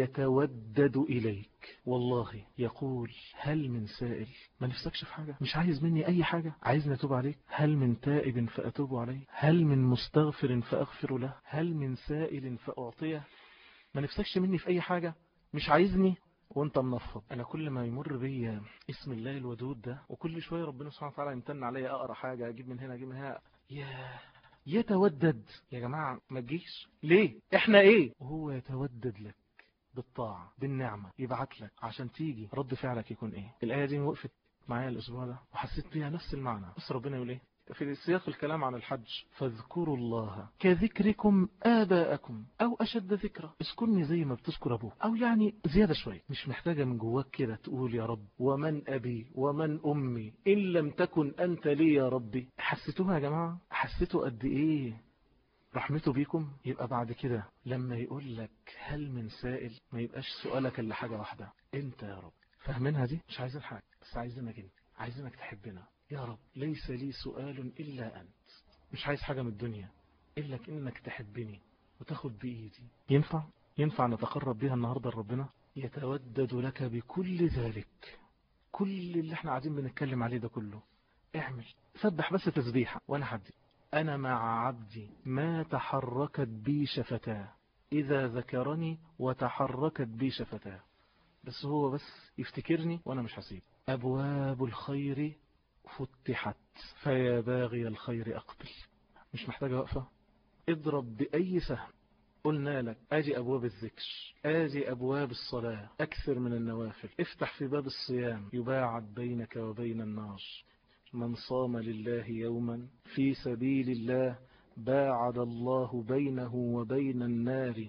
يتودد إليك، والله يقول: هل من سائل؟ ما نفسكش في حاجة؟ مش عايز مني أي حاجة؟ عايزني أتوب عليك؟ هل من تائب فأتوب عليه؟ هل من مستغفر فأغفر له؟ هل من سائل فأعطيه؟ ما نفسكش مني في أي حاجة؟ مش عايزني وانت منفض. انا كل ما يمر بي اسم الله الودود ده، وكل شوية ربنا سبحانه وتعالى يمتن عليا اقرا حاجة، اجيب من هنا اجيب من هنا، يا يتودد. يا جماعة ما تجيش ليه؟ احنا ايه؟ وهو يتودد لك بالطاعة بالنعمة، يبعت لك عشان تيجي رد فعلك يكون ايه. الآية دي وقفت معايا الاسبوع ده وحسيت بيها نفس المعنى. بس ربنا يقول ايه في سياق الكلام عن الحج؟ فاذكروا الله كذكركم آباءكم أو أشد ذكرى. اذكرني زي ما بتذكر أبوك، أو يعني زيادة شوية. مش محتاجة من جواك كده تقول يا رب ومن أبي ومن أمي إن لم تكن أنت لي يا ربي. حسيتوها يا جماعة؟ حسيتوا قد ايه رحمته بيكم؟ يبقى بعد كده لما يقول لك هل من سائل ما يبقاش سؤالك الا حاجة واحدة، انت يا رب. فاهمينها دي؟ مش عايزين حاجة، بس عايزينك انت، عايزينك تحبنا يا رب. ليس لي سؤال الا انت. مش عايز حاجة من الدنيا الا انك تحبني وتاخد بايدي. ينفع ينفع نتقرب بها النهاردة لربنا؟ يتودد لك بكل ذلك، كل اللي احنا قاعدين بنتكلم عليه ده كله. اعمل سبح بس تسبيحة ولا حد. أنا مع عبدي ما تحركت بي شفتاه إذا ذكرني وتحركت بي شفتاه. بس هو بس يفتكرني وأنا مش هسيب. أبواب الخير فتحت فيا باغي الخير أقبل. مش محتاجة وقفة. اضرب بأي سهم. قلنا لك آجي أبواب الذكر، آجي أبواب الصلاة، أكثر من النوافل. افتح في باب الصيام يباعد بينك وبين النار. من صام لله يوما في سبيل الله باعد الله بينه وبين النار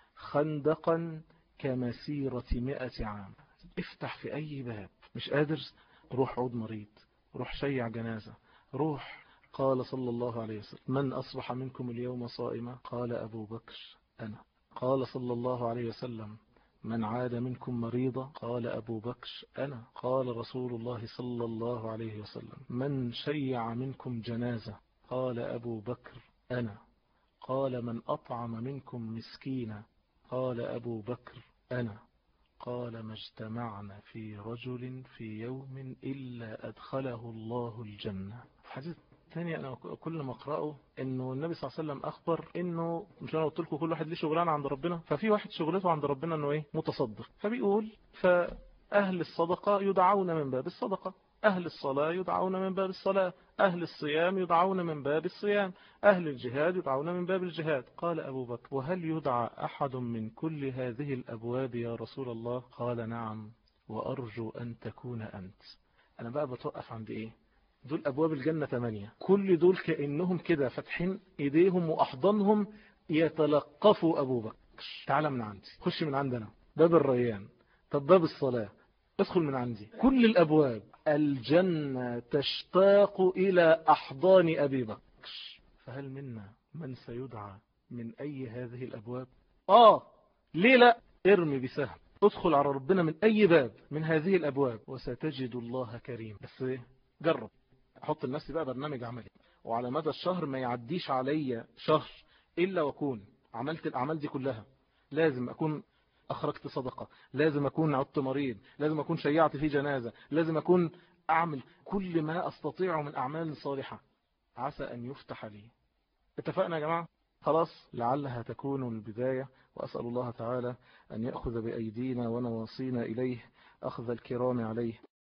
خندقا كمسيرة مئة عام. افتح في أي باب. مش قادر؟ روح عود مريض، روح شيع جنازة، روح. قال صلى الله عليه وسلم من أصبح منكم اليوم صائما؟ قال أبو بكر أنا. قال صلى الله عليه وسلم من عاد منكم مريضا؟ قال أبو بكر أنا. قال رسول الله صلى الله عليه وسلم من شيع منكم جنازة؟ قال أبو بكر أنا. قال من أطعم منكم مسكينا؟ قال أبو بكر أنا. قال ما اجتمعنا في رجل في يوم إلا أدخله الله الجنة. حديث ثاني أنا كل ما أقرأه إنه النبي صلى الله عليه وسلم أخبر إنه مش أنا قلت لكم كل واحد ليه شغلانة عند ربنا، ففي واحد شغلته عند ربنا إنه إيه متصدق. فبيقول فأهل الصدقة يدعون من باب الصدقة، أهل الصلاة يدعون من باب الصلاة، أهل الصيام يدعون من باب الصيام، أهل الجهاد يدعون من باب الجهاد. قال أبو بكر وهل يدعى أحد من كل هذه الأبواب يا رسول الله؟ قال نعم وأرجو أن تكون أنت. أنا بقى بتوقف عند إيه؟ دول أبواب الجنة ثمانية، كل دول كأنهم كده فاتحين إيديهم وأحضانهم يتلقفوا أبو بكر. تعال من عندي، خش من عندنا باب الريان. طب باب الصلاة ادخل من عندي. كل الأبواب الجنة تشتاق إلى أحضان أبي بكر. فهل منا من سيدعى من أي هذه الأبواب؟ آه ليه لا؟ ارمي بسهم، ادخل على ربنا من أي باب من هذه الأبواب وستجد الله كريم. بس جرب. احط لنفسي بقى برنامج عملي، وعلى مدى الشهر ما يعديش عليا شهر إلا وأكون عملت الأعمال دي كلها. لازم أكون أخرجت صدقة، لازم أكون عدت مريض، لازم أكون شيعت في جنازة، لازم أكون أعمل كل ما أستطيع من أعمال صالحة عسى أن يفتح لي. اتفقنا يا جماعة؟ خلاص، لعلها تكون البداية. وأسأل الله تعالى أن يأخذ بأيدينا ونواصينا إليه أخذ الكرام عليه.